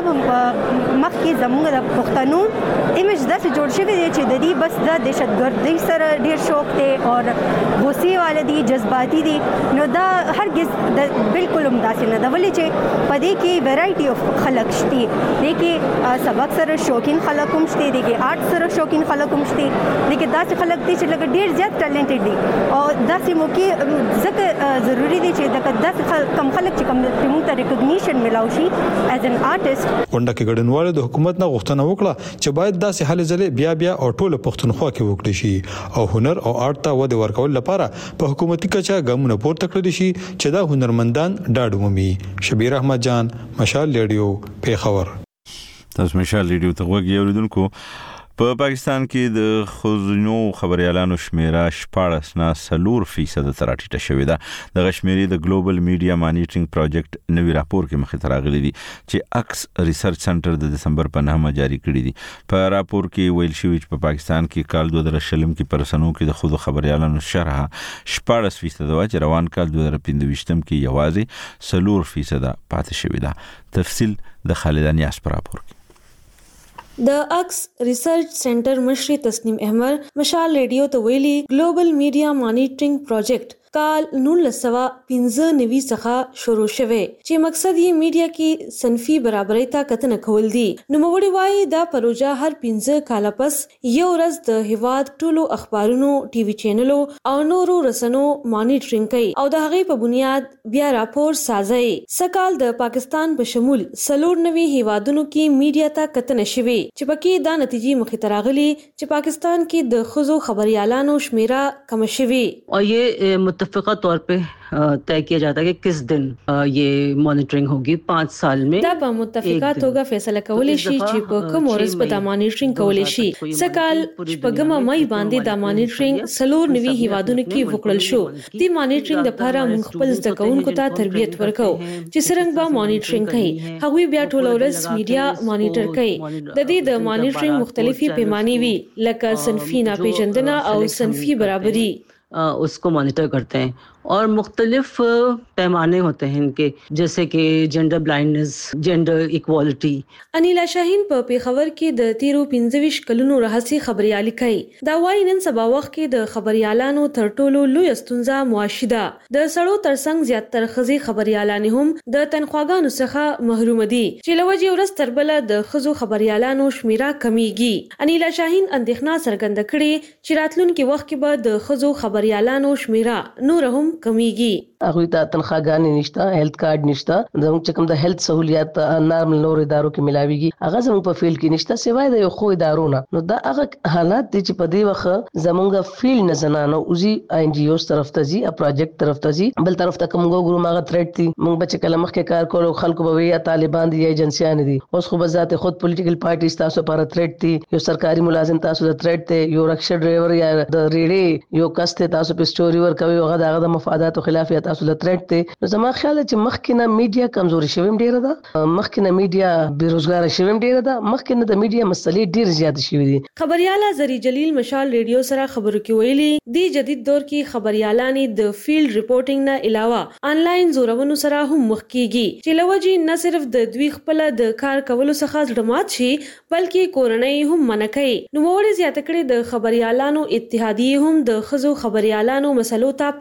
مخ کې زموږ د پښتنو ایمیج داسې جوړ شوی دی چې د دې بس د دهشتګردۍ سره ډیر شوق دی او غوسې والدي جذباتي دي نو دا هرگز بالکل هم داسې نه ده ولې چې په دې کې ویرایټي اف خلک شته دي کې سبق سره شوقین خلک هم شته دي کې آرټ سره شوقین خلک هم شته دي کې داسې خلک دي چې لکه ډیر زیات ټیلنټډ دي او داسې موقع ځکه ضروری دي چې دغه داسې کم خلک چې کوم موږ ته ریکګنیشن ملاوي شي ایز ان آرټست. ونده کې ګډنوالو د حکومت نه غوښتنه وکړه چې باید داسې حل ځلې بیا بیا او ټول پښتونخوا کې وکړي شي او هنر او آرټ ته ود ورکول لپاره په حکومتي کچه ګامونه پورته کړل شي چې دا هنرمندان ډاډ ومومي. شبیر احمد جان مشال ریډیو پیښور. تاسو مشال ریډیو ته وګورئ اوریدونکو. په پاکستان کې د خزینو خبريالانو شمیره شپاړس نه څلور فیصد ته راټیټه شوې ده. د غشمیري د ګلوبل میډیا مانیټرینګ پروجیکټ نوی راپور کې مخې ته راغلي دي چې اکس ریسرچ سنټر د دسمبر په نهمه جاری کړی دي. په راپور کې ویل شوی چې په پاکستان کې کال دوه زره شلم کې پرسنو کې د خود خبريالانو شرح شپاړس فیصد و چې روان کال دوه زره پنځويشتم کې یوازې څلور فیصد پاتې شوې ده. تفصیل د خالد نیاز پر راپور کې. د اکس ریسرچ سنټر مشر تسنیم احمد مشال ریډیو ته ویلي ګلوبل میډیا مانیټرینګ پروجیکټ کال نولس سوه پنځه نوي څخه شروع شوه چې مقصد یې میډیا کې صنفي برابرۍ ته کتنه کول دي. نو موږ وایي دا پروژه هر پنځه کال پس یو ورځ د هیواد ټولو اخبارونو ټي وي چینلو او نورو رسنو مانیټرینګ کوي او د هغې په بنیاد بیا راپور سازي. سکال د پاکستان په شمول څلور نوي هیوادونو کې میډیا ته کتنه شوه چې پکې دا نتیجې مخې ته راغلي چې پاکستان کې د خزو خبريالانو شمیره کم شوه او یہ متفقہ طور پہ طے کیا جاتا ہے کہ کس دن یہ مانیټرینګ ہوگی پانچ سال میں. دا په متفقه توګه فیصله کولی شي چې په کوم ورځ په دا مانیټرینګ کولی شي. سکال شپږمه مې باندې دا مانیټرینګ څلور نوي هیوادونو کې وکړل شو. د مانیټرینګ لپاره موږ خپل زده کوونکو ته تربیت ورکو چې څنګه به مانیټرینګ کوي. هغوی بیا ټول ورځ میډیا مانیټر کوي. د دې د مانیټرینګ مختلفي پیمانې وي لکه صنفي ناپېژندنه او صنفي برابري اس کو مانیٹر کرتے ہیں اور مختلف پیمانے ہوتے ہیں ان کے جیسے کہ جینڈر بلائنڈنس جینڈر ایکوالټي. انیلا شاهین په پیښور کې د تیرو پنځه کلونو راهسي خبريالي کوي. دا وايي نن سبا وخت کې د خبريالانو تر ټولو لوی ستونزه معاشي ده. د سړو ترڅنګ زیاتره خزي خبريالان هم د تنخواګانو څخه محروم دي چې لوجه ورځ تر بل د خزو خبريالانو شمیره کمیږي. انیلا شاهین اندېښنه څرګنده کړې چې راتلونکي وخت کې به د خزو خبريالانو شمیره نور هم کمیږي. هغه ته تنخواګانې نشته، هیلث کارت نشته، زموږ چې کوم د هیلث سہولیات نارمل نور ادارو کې ملاويږي هغه زموږ په فیلډ کې نشته سوای د یو خو ادارو نه. نو دا هغه حالات دي چې په دې وخت زموږ فیلډ نه زنانه اوزي ان جی اوز طرف ته زی پروجیکټ طرف ته زی بل طرف ته کوم ګورو ماغه تھریټ دي. موږ بچ کله مخکې کار کولو خلکو به یا طالبان دي یا ایجنسیان دي. اوس خو بذات خود پولیټیکل پارټیز تاسو لپاره تھریټ دي. یو سرکاري ملازم تاسو د تھریټ ته یو رکشا ډرایور یا د ریډي یو کس ته تاسو په سټوري ور کوي هغه دغه مفادات خلاف یا تاسو د تھریټ ته. نو زما خیال چې مخکې نه میډیا کمزوري شویم ډیره ده، مخکې نه میډیا بیروزګار شویم ډیره ده، مخکې نه د میډیا مسلې ډیر زیات شوې دي. خبرياله زری جلیل مشال ریډیو سره خبرو کې ویلي دی جدید دور کې خبريالانی د فیلډ ریپورټینګ نه علاوه انلاین زورونو سره هم مخ کیږي چې لوجي نه صرف د دوی خپل د کار کولو څخه ځړمات شي بلکې کورنۍ هم منکې. نو وړي زیات کړي د خبريالانو اتحادیه هم د خزو خبريالانو مسلو ته پاملرنه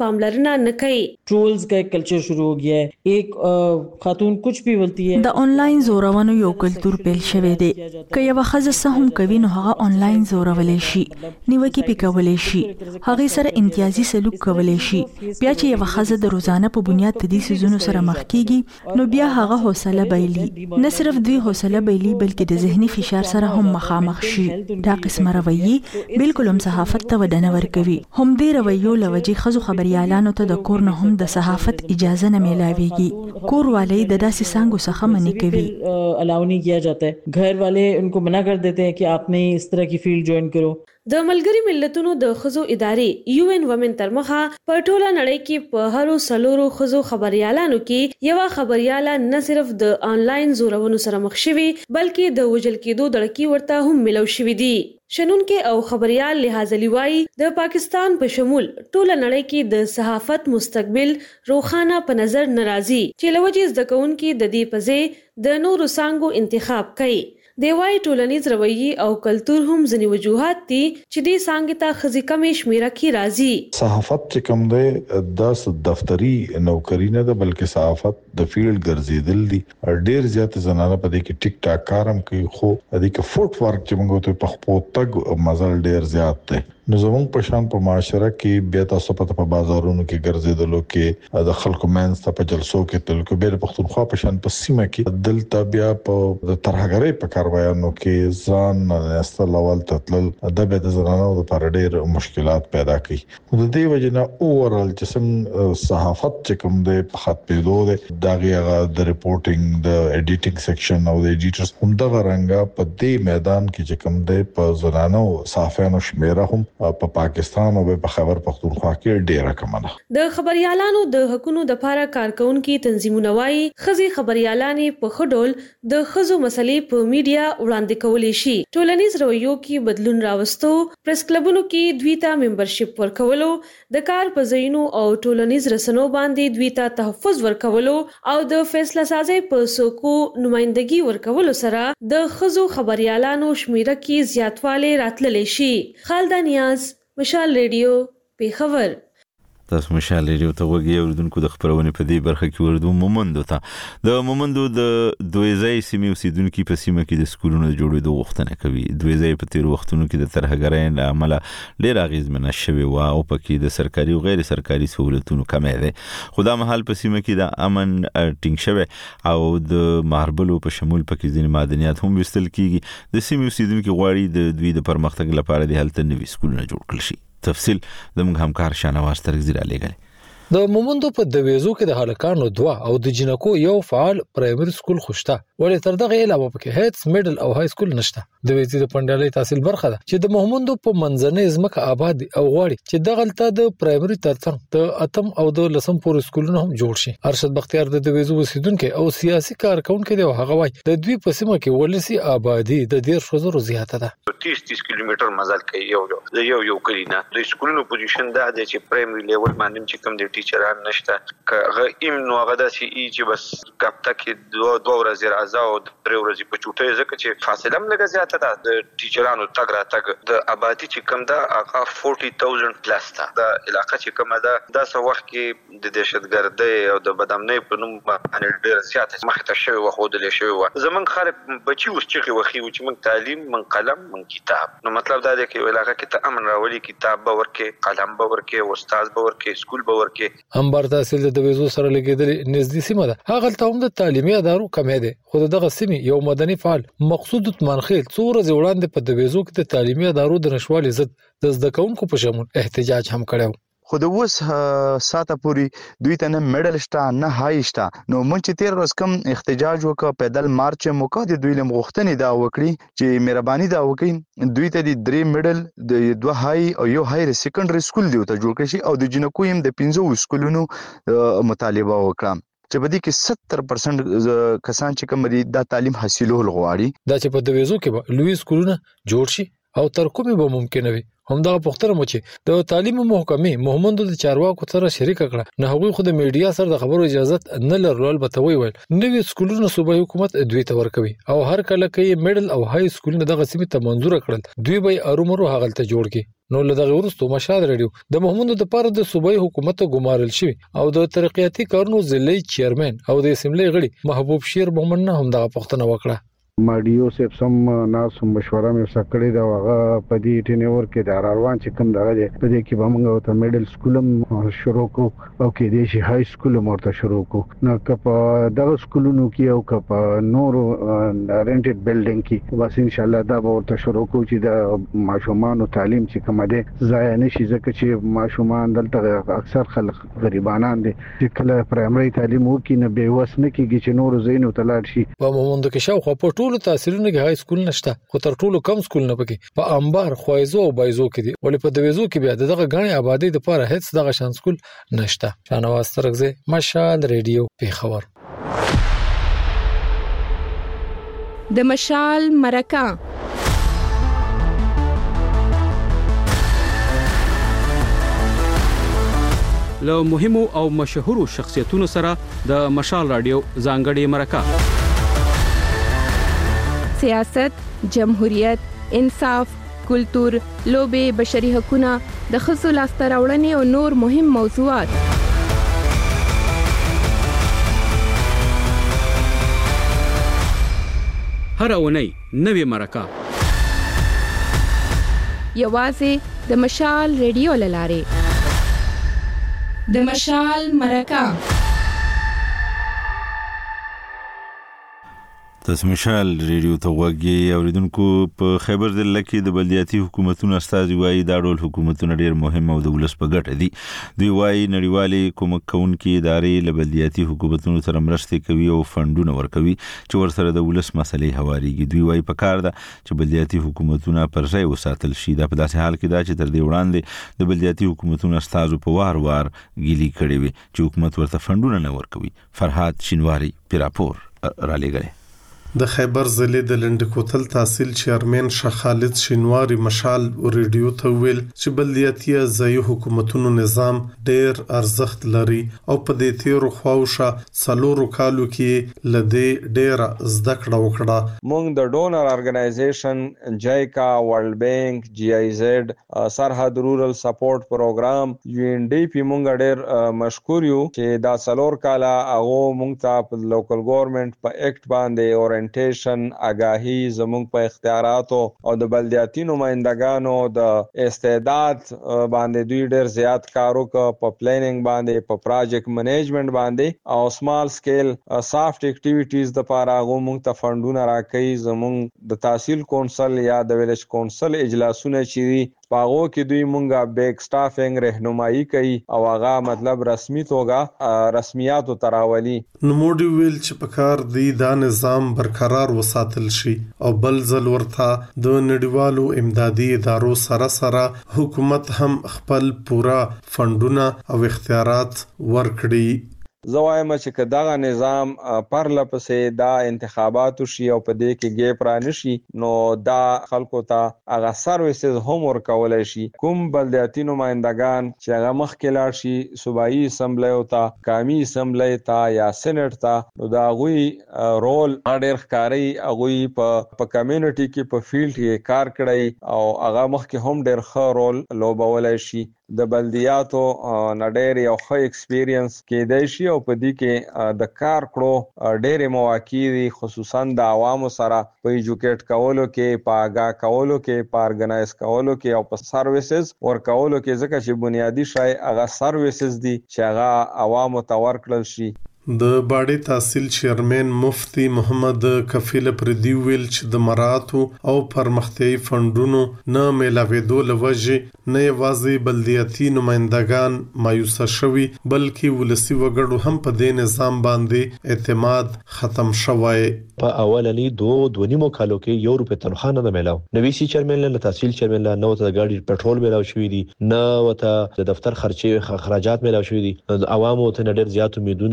सामना न कोई। ट्रोल्स का एक कल्चर शुरू हो गया है, एक खातून कुछ भी बोलती है। د ऑनलाइन زورونو یو کلچر پیل شوی دی که یو خزه سهم کوي نو هغه آنلاین زورولې شي، نیوکه پکولې شي، هغه سره امتیازي سلوک کولې شي. بیا چې یو خزه د روزانه په بنیاد تدې سيزونو سره مخ کیږي نو بیا هغه حوصله بایلي، نه صرف دوی حوصله بایلي بلکې د ذهني فشار سره هم مخامخ شي. دا قسمه رویه بالکل هم صحافت ته ودانه ورکوي. هم دې رویو لوجې خزو خبريالانو ته د کور نه هم د صحافت اجازه نه میلاويږي. کور والي د داسې څنګه څخه منی کوي، الاو نہیں کیا جاتا ہے، گھر والے ان کو منع کر دیتے ہیں کہ آپ نے اس طرح کی فیلڈ جوائن کرو. د ملګری ملتونو د خزو ادارې یو ان ومن تر مخه په ټوله نړۍ کې په هرو سلورو خزو خبريالانو کې یو خبرياله نه صرف د انلاین زورونو سره مخ شوي بلکې د وجل کېدو دړکی ورته هم ملو شوي دي. شنونکې او خبريال لحاظ لیوای د پاکستان په شمول ټوله نړۍ کې د صحافت مستقبل روخانه په نظر ناراضي چې لوجې زده کوونکې د دې پځې د نورو څنګه انتخاب کوي. دیوای ټولنیز رویه او کلتور هم ځنی وجوهات دي چې دې څنګه ته خزي کمې شمیره کې راځي. صحافت چې کوم دی داس دفتری نوکری نه ده بلکې صحافت د فیلډ ګرځیدل دي. ډیر زیات زنانه په دې کې ټیک ټاک کارم کوي خو د دې کې فوټ ورک چې موږ ته په خپل تګ مزل ډیر زیات دی. نو زموږ په شان په معاشره کې بیا تاسو په بازارونو کې ګرځیدلو کې د خلکو مینس ته په جلسو کې تل کو بیل پختونخوا په شان په سیمه کې دلته بیا په د ترهګرۍ په کاروایانو کې ځان نهسته لول تتل د به د زنانو د پر ډیر مشکلات پیدا کوي. د دې وجنه اورال چې سم صحافت چې کوم د خط پیدو د دغه د ریپورتینګ د ایډیټینګ سیکشن او د ایډیټرز هم د غرنګا په دې میدان کې چې کوم د په زنانو صحافیانو شمیره هم په پاکستان او په خیبر پختونخوا کې ډیره کم ده. د خبريالانو د حقوقو د لپاره کارکونکو تنظیمونه وايي خزي خبريالانې په خډول د خزو مسلې په میډیا وړاندې کولې شي. ټولنیز رویو کې بدلون راوستو، پریس کلبونو کې دوی ته ممبرشپ ورکولو، د کار په ځایونو او ټولنیز رسنیو باندې دوی ته تحفظ ورکولو او د فیصله سازي په سوکو نمائندګي ورکولو سره د خزو خبريالانو شمیره کې زیاتواله راتللی شي. خالدانیا مشال ریډیو پیښور. تاسو مشال ریډیو ته وګورئ اوردونکو د خبرونه په دې برخه کې وردو مومندو ته د مومندو د دویځای سیمې اوسیدونکو په سیمه کې د سکولونو جوړېدو غوښتنه کوي. دویځای په تیر وختونو کې د ترهګرۍ له امله ډېر اغیزمنه شوی و او پکې د سرکاري او غیر سرکاري سہولتونو کمې ده. خو دا مهال په سیمه کې د امن ټینګ شوی او د ماربلو په شمول پکې ځینې معدنیات هم وستل کیږي. د سیمې اوسیدونکو غواړي د دوی د پرمختګ لپاره د هلته نوي سکولونه جوړ کړي شي. تفصیل زموږ همکار شانواز ترګزیر علی غلي. د مومندو په دویزو کې د هلکانو دوا او د جنکو یو فعال پرایمري سکول خوشته ولې تر دغه علاوه پکې هیڅ میډل او های سکول نشته. د ویزې د پندالۍ تحصیل برخه ده چې د مومندو په منځنۍ ځمکه آباد او غواړي چې دغه تل د پرایمري ترڅنګ د اتم او د لسم پورې سکولونه هم جوړ شي. ارشد بختیار د دویزو وسیدونکو او سیاسي کارکونکو دی او هغه وایي د دوی په سیمه کې ولسی آبادی د ډیر شوزرو زیاته ده. تیس تیس کیلومتر مزل کوي یو یو یو یو کلینا د سکولونو پوزیشن دا دی چې پرایمري لیول باندې چې کوم د ټیچران نشته کغه ایم نو هغه د سی ای چې بس کپتا کې دوه دوه ورځې راځه او درې ورځې په چوټه ځکه چې فاصله هم لږه زیاته ده د ټیچرانو تګ را تګ د آبادی چې کم ده هغه چالیس هزار پلس ده. د علاقې چې کومه ده د څو وخت کې د دهشتګردۍ او د بدامنۍ په نوم باندې ډېر زیات مخ ته شوی و خو د لې شوی و. زمون خلک بچي اوس چې وخی و چې من تعلیم من قلم من کتاب نو مطلب دا دی چې علاقې کې ته امن راولي کتاب به ورکې قلم به ورکې استاد به ورکې سکول به ورکې. امبر تحصیل د دویزو سره لګیدل نږدې سیمه ده. هغه ته هم د تعلیمي ادارو کمې ده خو دغه سیمه یو مدني فعال مقصود منخیل څو ورځې وړاندې په دویزو کې د تعلیمي ادارو د نشوالي ضد د زده کوونکو په شمول احتجاج هم کړو. خو د اوس ساته پوری دوی ته نه میډل شته نه هاي شته. نو مونږ چې تیر ورځ کوم احتجاج وکړ پیدل مارچ موکا د دوی لم غوښتنې دا وکړي چې مهرباني دا وکړي دوی ته د درې میډل د دوه هاي او یو هایر سیکنډري سکول دی ته جوړ کړي شي او د جنکو هم د پنځو سکولونو مطالبه وکړه چې په دې کې ستر پرسنټ کسان چې کوم دا تعلیم حاصلول غواړي دا چې په دویزو کې لوی سکولونه جوړ شي او تر کومه به ممکن وي. همدغه پوښتنه مو چې د تعلیم محکمې محمد د چارواکو سره شریک کړه نه هغوی خو د میډیا سره د خبرو اجازه نه لرل به توي ویل نوې سکولونو صوبایي حکومت دوی ته ورکوي او هر کله کې میډل او های سکولونه دغه سیمه ته منزور کړل دوی به ارومرو هغلته جوړ کی. نو لدغه ورستو مشال رادیو د محمد د پاره د صوبایي حکومت ګمارل شوی او د ترقیاتي کارونو ضلعي چیرمن او د اسمبلی غړي محبوب شیر محمد نه هم دغه پوښتنه وکړه. ماډیو سپ سم ناس مشوره مې سکړې دا هغه په دې ټینور کې د روان چې کوم دغه دې په دې کې به موږ ته میډل سکولم شروع کو او کې دې شي های سکول مرته شروع کو نو کپ دغه سکولونو کې او کپ نور رینټډ بلډینګ کې بس ان شاء الله دا به ورته شروع کو چې د ماشومان تعلیم چې کوم دې ضایع نشي ځکه چې ماشومان دلته اکثر خلک غریبانان دي چې کله پرایمري تعلیم وکړي نه به وس نه کېږي چې نور زینو تلاړ شي. په مومند کې شاوخوا په ټولو تحصیلونو کې های سکول نشته خو تر ټولو کم سکول نه پکې په انبار خوایزو او بایزو کې دي ولې په دویزو کې بیا دغه غاڼې آبادی د لپاره هیڅ دغه شان سکول نشته. شانواز ترغزه مشال ریډیو پیښور. د مشال مرکه له مهمو او مشهورو شخصیتونو سره د مشال رادیو ځانګړي مرکه سیاست، جمهوریت، انصاف، کلتور، لوبه، بشري حقوقونه، د ښځو لاسته راوړنې او نور مهم موضوعات. هر اونۍ نوې مرکه یوازې د مشال ریډیو له لارې. د مشال مرکه تاسو مشال ریډیو ته وګورئ. اوریدونکو په خیبر ضلع کې د بلدیاتي حکومتونو استازي وایي دا ډول حکومتونه ډېر مهم او د ولس په ګټه دي. دوی وایي نړیوالې کومک کوونکې ادارې له بلدیاتي حکومتونو سره مرستې کوي او فندونه ورکوي چې ورسره د ولس مسلې هواريږي. دوی وایي پکار ده چې بلدیاتي حکومتونه پر ځای وساتل شي. دا په داسې حال کې ده چې تر دې وړاندې د بلدیاتي حکومتونو استازو په وار وار ګیلي کړې وي چې حکومت ورته فندونه نه ورکوي. فرحات شینواری پیراپور را لګره. د خیبر ضلع د لنډکوتل تحصیل چیرمن شاه خالد شینواری مشال ریډیو ته ویل چې بلدیاتي ځایي حکومتونو نظام ډېر ارزښت لري او په دې تیر خواوشه څلورو کالو کې لدې ډېر زده کړه وکړه. موږ د ډونر ارګنایزیشن جایکا، ورلد بانک، جی آی زد، سرحد رورل سپورټ پروګرام، یو ان ډی پی موږ ډېر مشکور یو چې دا څلور کاله هغه موږ ته په لوکل ګورنمنت په اکټ باندې اور آگاهی زمونږ په اختیاراتو او د بلدیاتي نمائندګانو د استعداد باندې دوی ډېر زیات کار وکړ په پلانینګ باندې په پروجیکټ منیجمنت باندې او سمال سکیل سافټ اکټیویټیز د لپاره هغه موږ ته فندونه راکړي. زمونږ د تحصیل کونسل یا د ویلیج کونسل اجلاسونه چې پاغو کې دوی مونږه بیک سټافینګ رهنمایي کوي او هغه مطلب رسمي توګه رسمیاتو تراولي. نو موډي ویل چې په کار دی دا نظام برقرار وساتل شي او بل ځل ورته د نړیوالو امدادي ادارو سره سره حکومت هم خپل پورا فندونه او اختیارات ورکړي. زوایم چې کداغه نظام پر لپسې دا انتخابات شي او په دې کې ګیپ را نشي نو دا خلکو ته هغه سرویسز هم ورکول شي. کوم بلدیاتي نمائندگان چې هغه مخکې لاړ شي صوبایي اسمبلی او ته قومي اسمبلی ته یا سېنات ته نو دا غوي رول ډېر ښکاری هغه په کمیونټي کې په فیلډ کې کار کړی او هغه مخکې هم ډېر ښه رول لوبولای شي. د بلدیاتو نډیر یو ښه ایکسپیرینس کېدای شي او په دې کې د کار کړو ډېرې مواقع دي خصوصا د عوامو سره په ایجوکیټ کولو کې په آگاه کولو کې په ارګنایز کولو کې او په سرویسز ورکولو کې ځکه چې بنیادی شای هغه سرویسز دي چې هغه عوامو ته ورکړل شي. د باډي تحصیل چیرمن مفتی محمد کفیل پردی ویل چې د مراتو او پرمختیايي فندونو نه ملاوېدو لوجه نه یوازې بلدیاتي نمائندگان مایوس شوي بلکې ولسی وګړو هم په دې نظام باندې اعتماد ختم شوی. په اولنی دوه دوه نیمو کالو کې یو روپے تنخواه نه ملاو. نوی سی چیرمن له تحصیل چیرمن له نو ته ګاډي پټرول ملاو شوی دي نه وته د دفتر خرچي اخراجات ملاو شوی دي. عوامو ته ډېر زیات امیدونه او هیڅ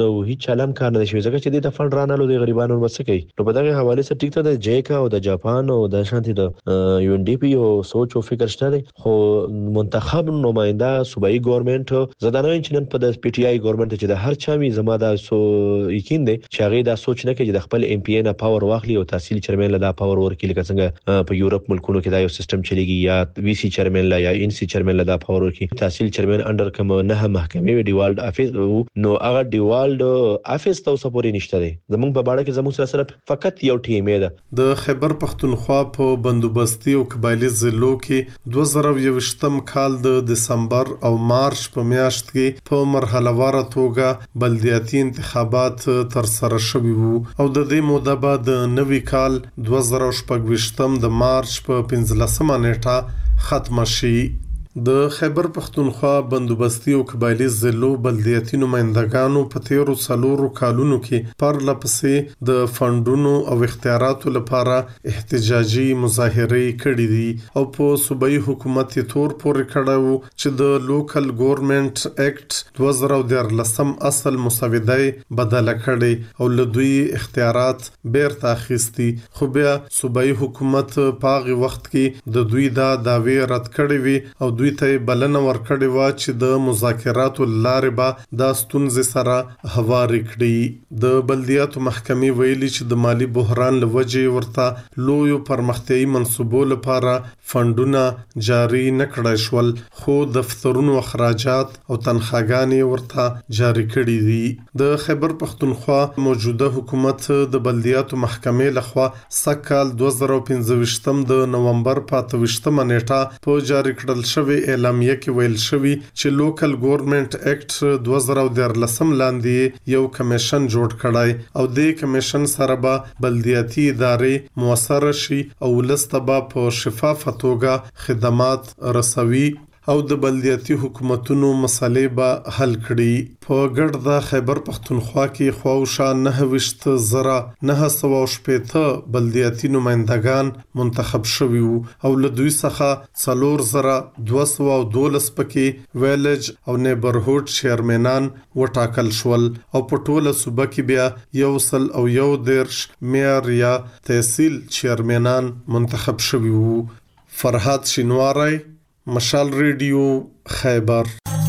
چالم کار نه شي ځکه چې د فند رانالو د غریبانو مسکه نو په دغه حواله سره ټیک ته د جیکا او د جاپان او د شانتي د یو ان ډي پی او سوچ او فکر شته خو منتخب نماینده صوبایي ګورنمنت زدانه چې نن په د پی ټی آی ګورنمنت چې د هر چا می زما د سو یقین دی چې هغه دا سوچ نه کوي چې د خپل ایم پی ای نه پاور واخلي او تحصیل چیرمن له دا پاور ورکړي لکه څنګه په یورپ ملکونو کې دا یو سیستم چلیږي یا وی سی چیرمن له یا ان سی چیرمن له دا پاور ورکړي تحصیل چیرمن انډر کوم نه محکمې ډیوالډ افیس نو هغه ډیوالډ افیس ته سپوري نشته دی زمونږ په باړه کې زموږ سره سره فقط یو ټیم دی د خیبر پختونخوا په بندوبستي او قبایلی ضلعو کې دوه زره یوویشتم کال د دسمبر او مارچ په میاشت کې په مرحله واره توګه بلدیاتي انتخابات تر سره شوي وو او د دې موده بعد نوي کال دوه زره شپږ د مارچ په پنځلسمه نیټه ختمه شي د خیبر پختونخوا بندوبستي او قبایلی ضلعو بلدیاتي نمائندګانو په تیرو څلورو کالونو کې پرله پسې د فندونو او اختیاراتو لپاره احتجاجي مظاهرې کړې دي او په صوبایي حکومت تور پورې کړو چې د لوکل ګورنمنت اکټ دوه زره دیارلسم اصل مسوده بدل کړي او له دوی اختیارات بیرته اخیستي خو بیا صوبایي حکومت په هغه وخت کې د دوی دا داوی رد کړې وي او دوی ته بلنه ورکړې و چې د مذاکراتو لارې به دا ستونزې سره هواري کړي د بلدیاتو محکمې ویلي چې د مالی بحران لوجې ورته لویو پرمختیايي منصوبو لپاره فندونه جاری نه کړای شول خو دفترونو اخراجات او تنخواګانې ورته جاری کړي دي د خیبر پختونخوا موجوده حکومت د بلدیاتو محکمې لخوا سکهال دوه زره پنځه د نومبر په اته ویشتمه نیټه په جاری کړل شوی اعلامیه کې ویل شوی چې لوکل ګورنمنت اکټ دوه زره دیارلسم لاندې یو کمیشن جوړ کړای او د کمیشن سره به بلدیاتي ادارې موثر شي او ولسته په شفافه توګه خدمات رسوي او د بلدیاتي حکومتونو مسلې به حل کړي په ګډ د خیبر پختونخوا کې خواوشا نه وشت زره نه سو شپته بلدیاتي نمائندگان منتخب شوي او له دوی څخه څلور زره دوه سوه دولس پکې ویلج او نیبرهود چیرمنان وټاکل شول او په ټوله صوبه کې بیا یو سل او یو دیرش میار یا تحصیل چیرمنان منتخب شوي وو. فرهاد شینواری، مشال ریډیو، خیبر.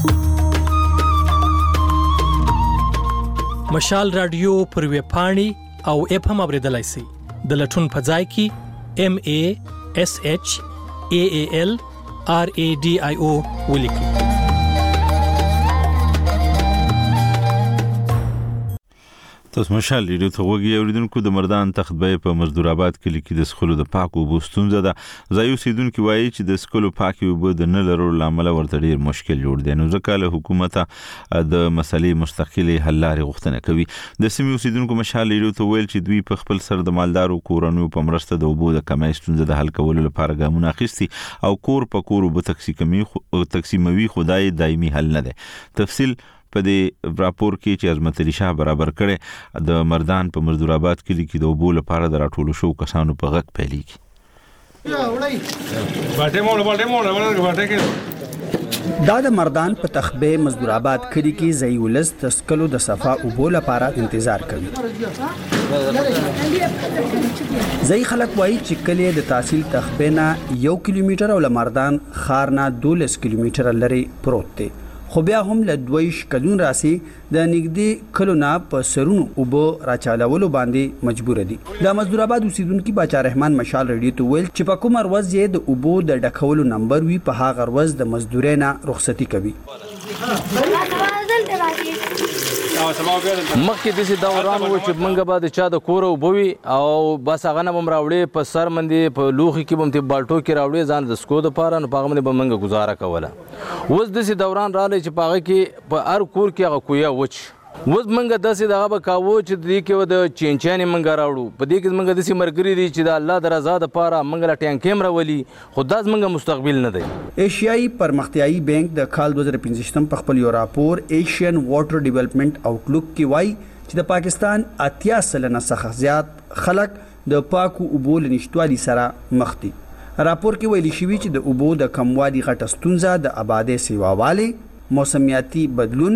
مشال رادیو پر ویب پاڼې او اپ هم اوریدلای شئ. د لټون په ځای کې ام ا اس اچ ا ا ال ار ا ډي آی او ولیکئ. تاسو مشال ریډیو ته وګورئ. اوریدونکو د مردان تختبې په مزدور آباد کلی کې د سکولو د پاکو اوبو ستونزه ده. ځایو سیدونکو وایي چې د سکولو پاکي اوبه د نه لرلو لامل ورته ډیر مشکل جوړ دی. نو ځکه له حکومت د مسلې مستقلی حل لارې غوښتنه کوي. د سیمې اوسیدونکو مشال ریډیو ته ویل چې دوی په خپل سر د مالدارو کورونو په مرسته د اوبو د کمای ستونزه د حل کولو لپاره ګامونه اخیستي او کور په کور اوبه تقسیموي تقسیموي خدای دایمي حل نه دی. تفصیل په دې راپور کې چې عظمت علي شاه برابر کړي د مردان په مزدور آباد کلی کې د اوبو لپاره د راټولو شو کسانو په غږ پیلېږي. دا د مردان په تختبې مزدور آباد کلی کې ځای ولس د سکلو د صفا اوبو لپاره انتظار کوي. ځای خلک وایي چې کلی د تحصیل تختبې نه یو کیلومتر او له مردان ښار نه دولس کیلومتره لري پروت دی. خو بیا هم له دویش کلون راسي د نږدې کلونه په سرونو اوبو راچالولو باندې مجبور دي. د مزدور آباد اوسیدونکو باچا رحمان مشال ریډیو ته ویل چې په کوم ورځ یې د اوبو د ډکولو نمبر وي په هغه ورځ د مزدورۍ نه رخصتي کوي. مخکې داسې دوران و چې موږ به د چا د کوره اوبه وي او بس هغه نه به م راوړې په سر باندې په لوښي کې به م بالټو کې راوړې ځان د سکو دپاره نو په هغه باندې به موږ ګزاره کوله. اوس داسې دوران راغلی چې په هغه کې په هر کور کې هغه کویه وچ. اوس موږ داسې دغه به کاوه چې د دې کې د چینچیانې موږ راوړو. په دې کې موږ داسې ملګري دي چې د الله د رضا دپاره موږ له ټینکۍ هم راولي خو دا زموږ مستقبل نه دی. ایشیایي پرمختیایي بینک د کال دوه زره پنځه په خپل یو راپور ایشین واټر ډیولپمنٹ آوټلوک کې وایي چې د پاکستان اتیا سلنه څخه زیات خلک د پاکو اوبو له نشتوالي سره مخ دي. راپور کې ویلي شوي چې د اوبو د کموالي غټه ستونزه د آبادۍ سیواوالی، موسمیاتي بدلون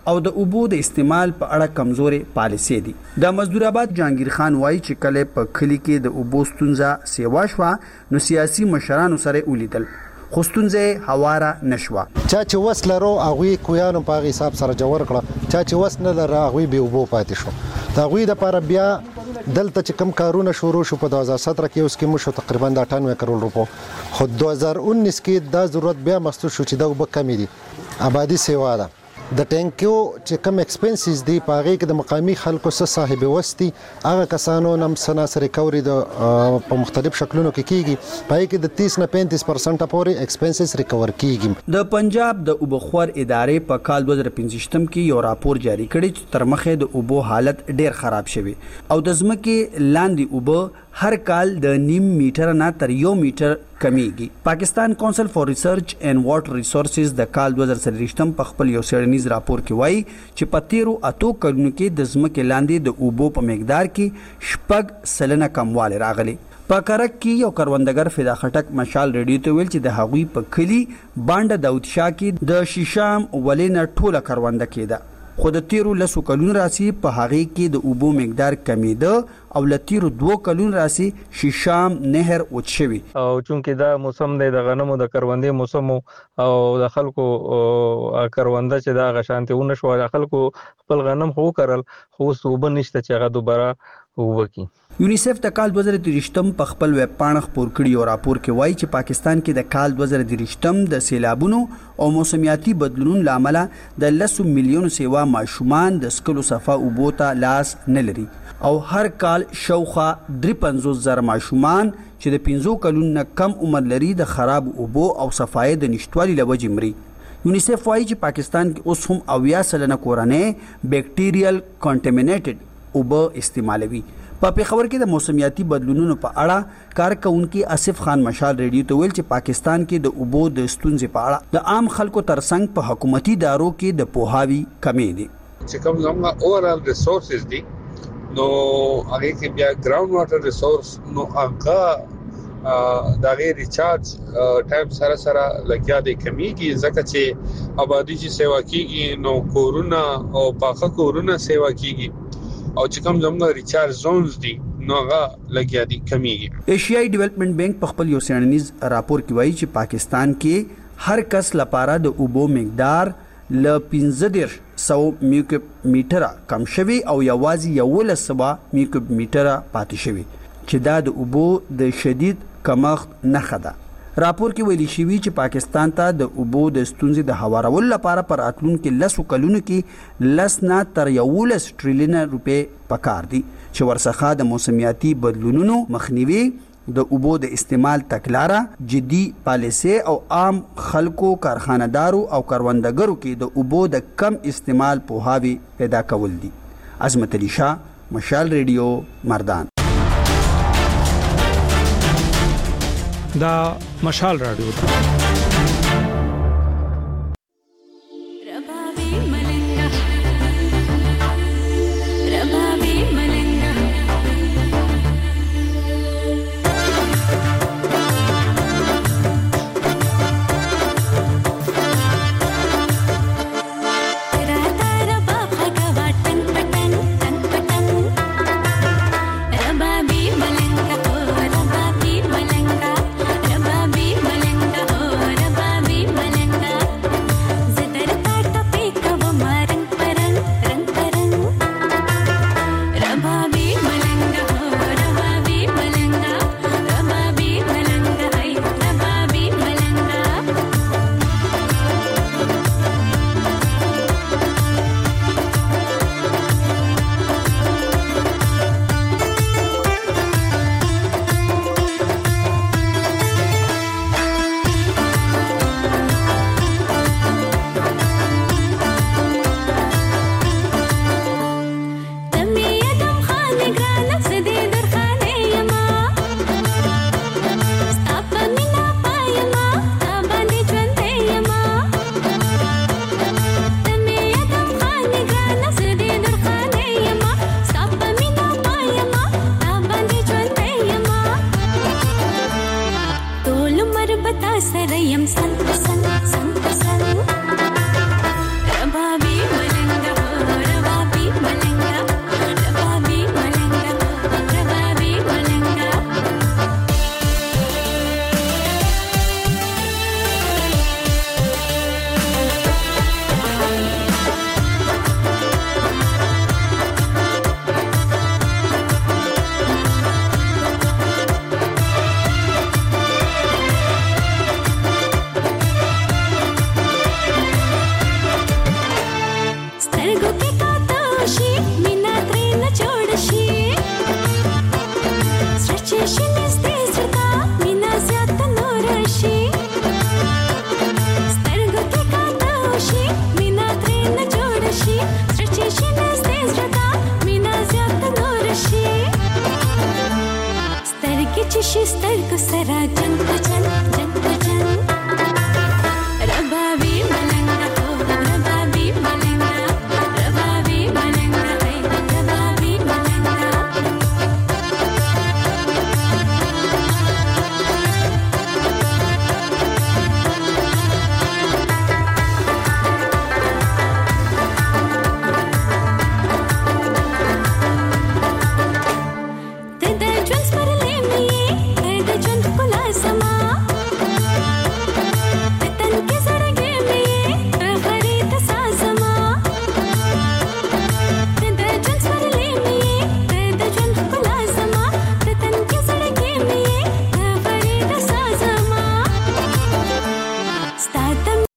او د اوبو د استعمال په اړه کمزورې پالیسي دي. د مزدور آباد جهانگیر خان وایي چې کله په کلی کې د اوبو ستونزه سیوا شوه نو سیاسي مشرانو سره ولیدل خو ستونزه هواره نشوه. چا چې وس لرو هغوی کویانو په هغه حساب سره جوړ کړه، چا چې وس نه لره هغوی به اوبو پاتې شو. د هغوی دپاره بیا دلته چې کم کارونه شروع شو په دوه هزار سطر کې اوس کې مو شو تقریبا د اټھانوے کروڑ روپو، خو دوه هزار انیس کې دا ضرورت بیا محسوس شو چې دا اوبه کمې دي. آبادی سیوا ده د ټینکیو چې کم ایکسپنسز دي په هغې کې د مقامي خلکو څه صاحب وستي هغه کسانو نم سناس ریکوري د په مختلف شکلونو کې کیږي، په هغې کې د تیس نه پینتیس پرسنټه پورې ایکسپنسز ریکور کیږي. د پنجاب د اوبخور ادارې په کال دوه زره پنځه کې یو راپور جاری کړی چې تر مخه د اوبو حالت ډیر خراب شوی او د ځمکې لاندې اوبه هر کال د نیم میټر نه تر یو میټر کمیږي. پاکستان کونسل فار ریسرچ اینڈ واټر ریسورسز د کال دوه زره څلوېښت په خپل یو څېړنیز راپور کې وایي چې په تیرو اتو کلونو کې د ځمکې لاندې د اوبو په مقدار کې شپږ سلنه کموالی راغلی. په کرک کې یو کروندګر فدا خټک مشال ریډیو ته ویل چې د هغوی په کلی بانډه داود شاه کې د شیشام ولې نه ټوله کرونده کېده، خو د تیرو لسو کلونو راسي په هغې کې د اوبو مقدار کمیده او له تیرو دوو کلونو راسي شیشام نهر وچ شوي. او چونکې دا موسم دی د غنمو د کروندې موسم او د خلکو کرونده چې دا هغه شانتې ونه شوه، د خلکو خپل غنم خو وکرل خو اوس اوبه نشته چې هغه دوباره وکړي. یونیسف د کال دوه زره دېرشتم په خپل ویب پاڼه خپور کړي یو راپور کې وایي چې پاکستان کې د کال دوه زره دېرشتم د سیلابونو او موسمیاتي بدلونونو له امله د لسو میلیونو سیوا ماشومان د څښلو صفا اوبو ته لاس نه لري او هر کال شاوخوا درې پنځوس زره ماشومان چې د پنځو کلونو نه کم عمر لري د خراب اوبو او صفایي د نشتوالي له وجې مري. یونیسف وایي چې پاکستان کې اوس هم اویا سلنه کورنۍ بیکټیریل کانټامینیټډ اوبه استعمالوي. په پېښور کې د موسمیاتي بدلونونو په اړه کارکونکي اسف خان مشال ریډیو ته ویل چې پاکستان کې د اوبو د ستونزې په اړه د عام خلکو ترڅنګ په حکومتي ادارو کې د پوهاوي کمی دي. چې کوم زموږ اورال ریسورسز دي نو هغه کې بیا ګراوند واټر ریسورس نو هغه دا غیر ریچارج ټایم سره سره لګیا دی کمیږي، ځکه چې آبادی چې سیوا کیږي نو کورونه او پاخه کورونه سیوا کیږي او چې کوم زموږ ریچارج زونز دي نو هغه لګیا دي کمیږي. ایشیائی ډیولپمنٹ بینک په خپل یو څېړنیز راپور کې وایي چې پاکستان کې هر کس لپاره د اوبو مقدار ل پنځه دېرش سوه میکوب میټره کم شوی او یوازې یولس سوه میکوب میټره پاتې شوی چې دا د اوبو د شدید کمښت نښه ده. راپور کې ویلي شوي چې پاکستان ته د اوبو د ستونزې د هوارولو لپاره پر راتلونکو لسو کلونو کې لس نه تر یولس ټریلیونه روپۍ پکار دي چې ورڅخه د موسمیاتي بدلونونو مخنیوي، د اوبو د استعمال تګلاره، جدي پالیسي او عام خلکو، کارخانه‌دارو او کروندګرو کې د اوبو د کم استعمال پوهاوی پیدا کول دي. عظمت علي شاه، مشال ریډیو، مردان. دا مشال رادیو ده.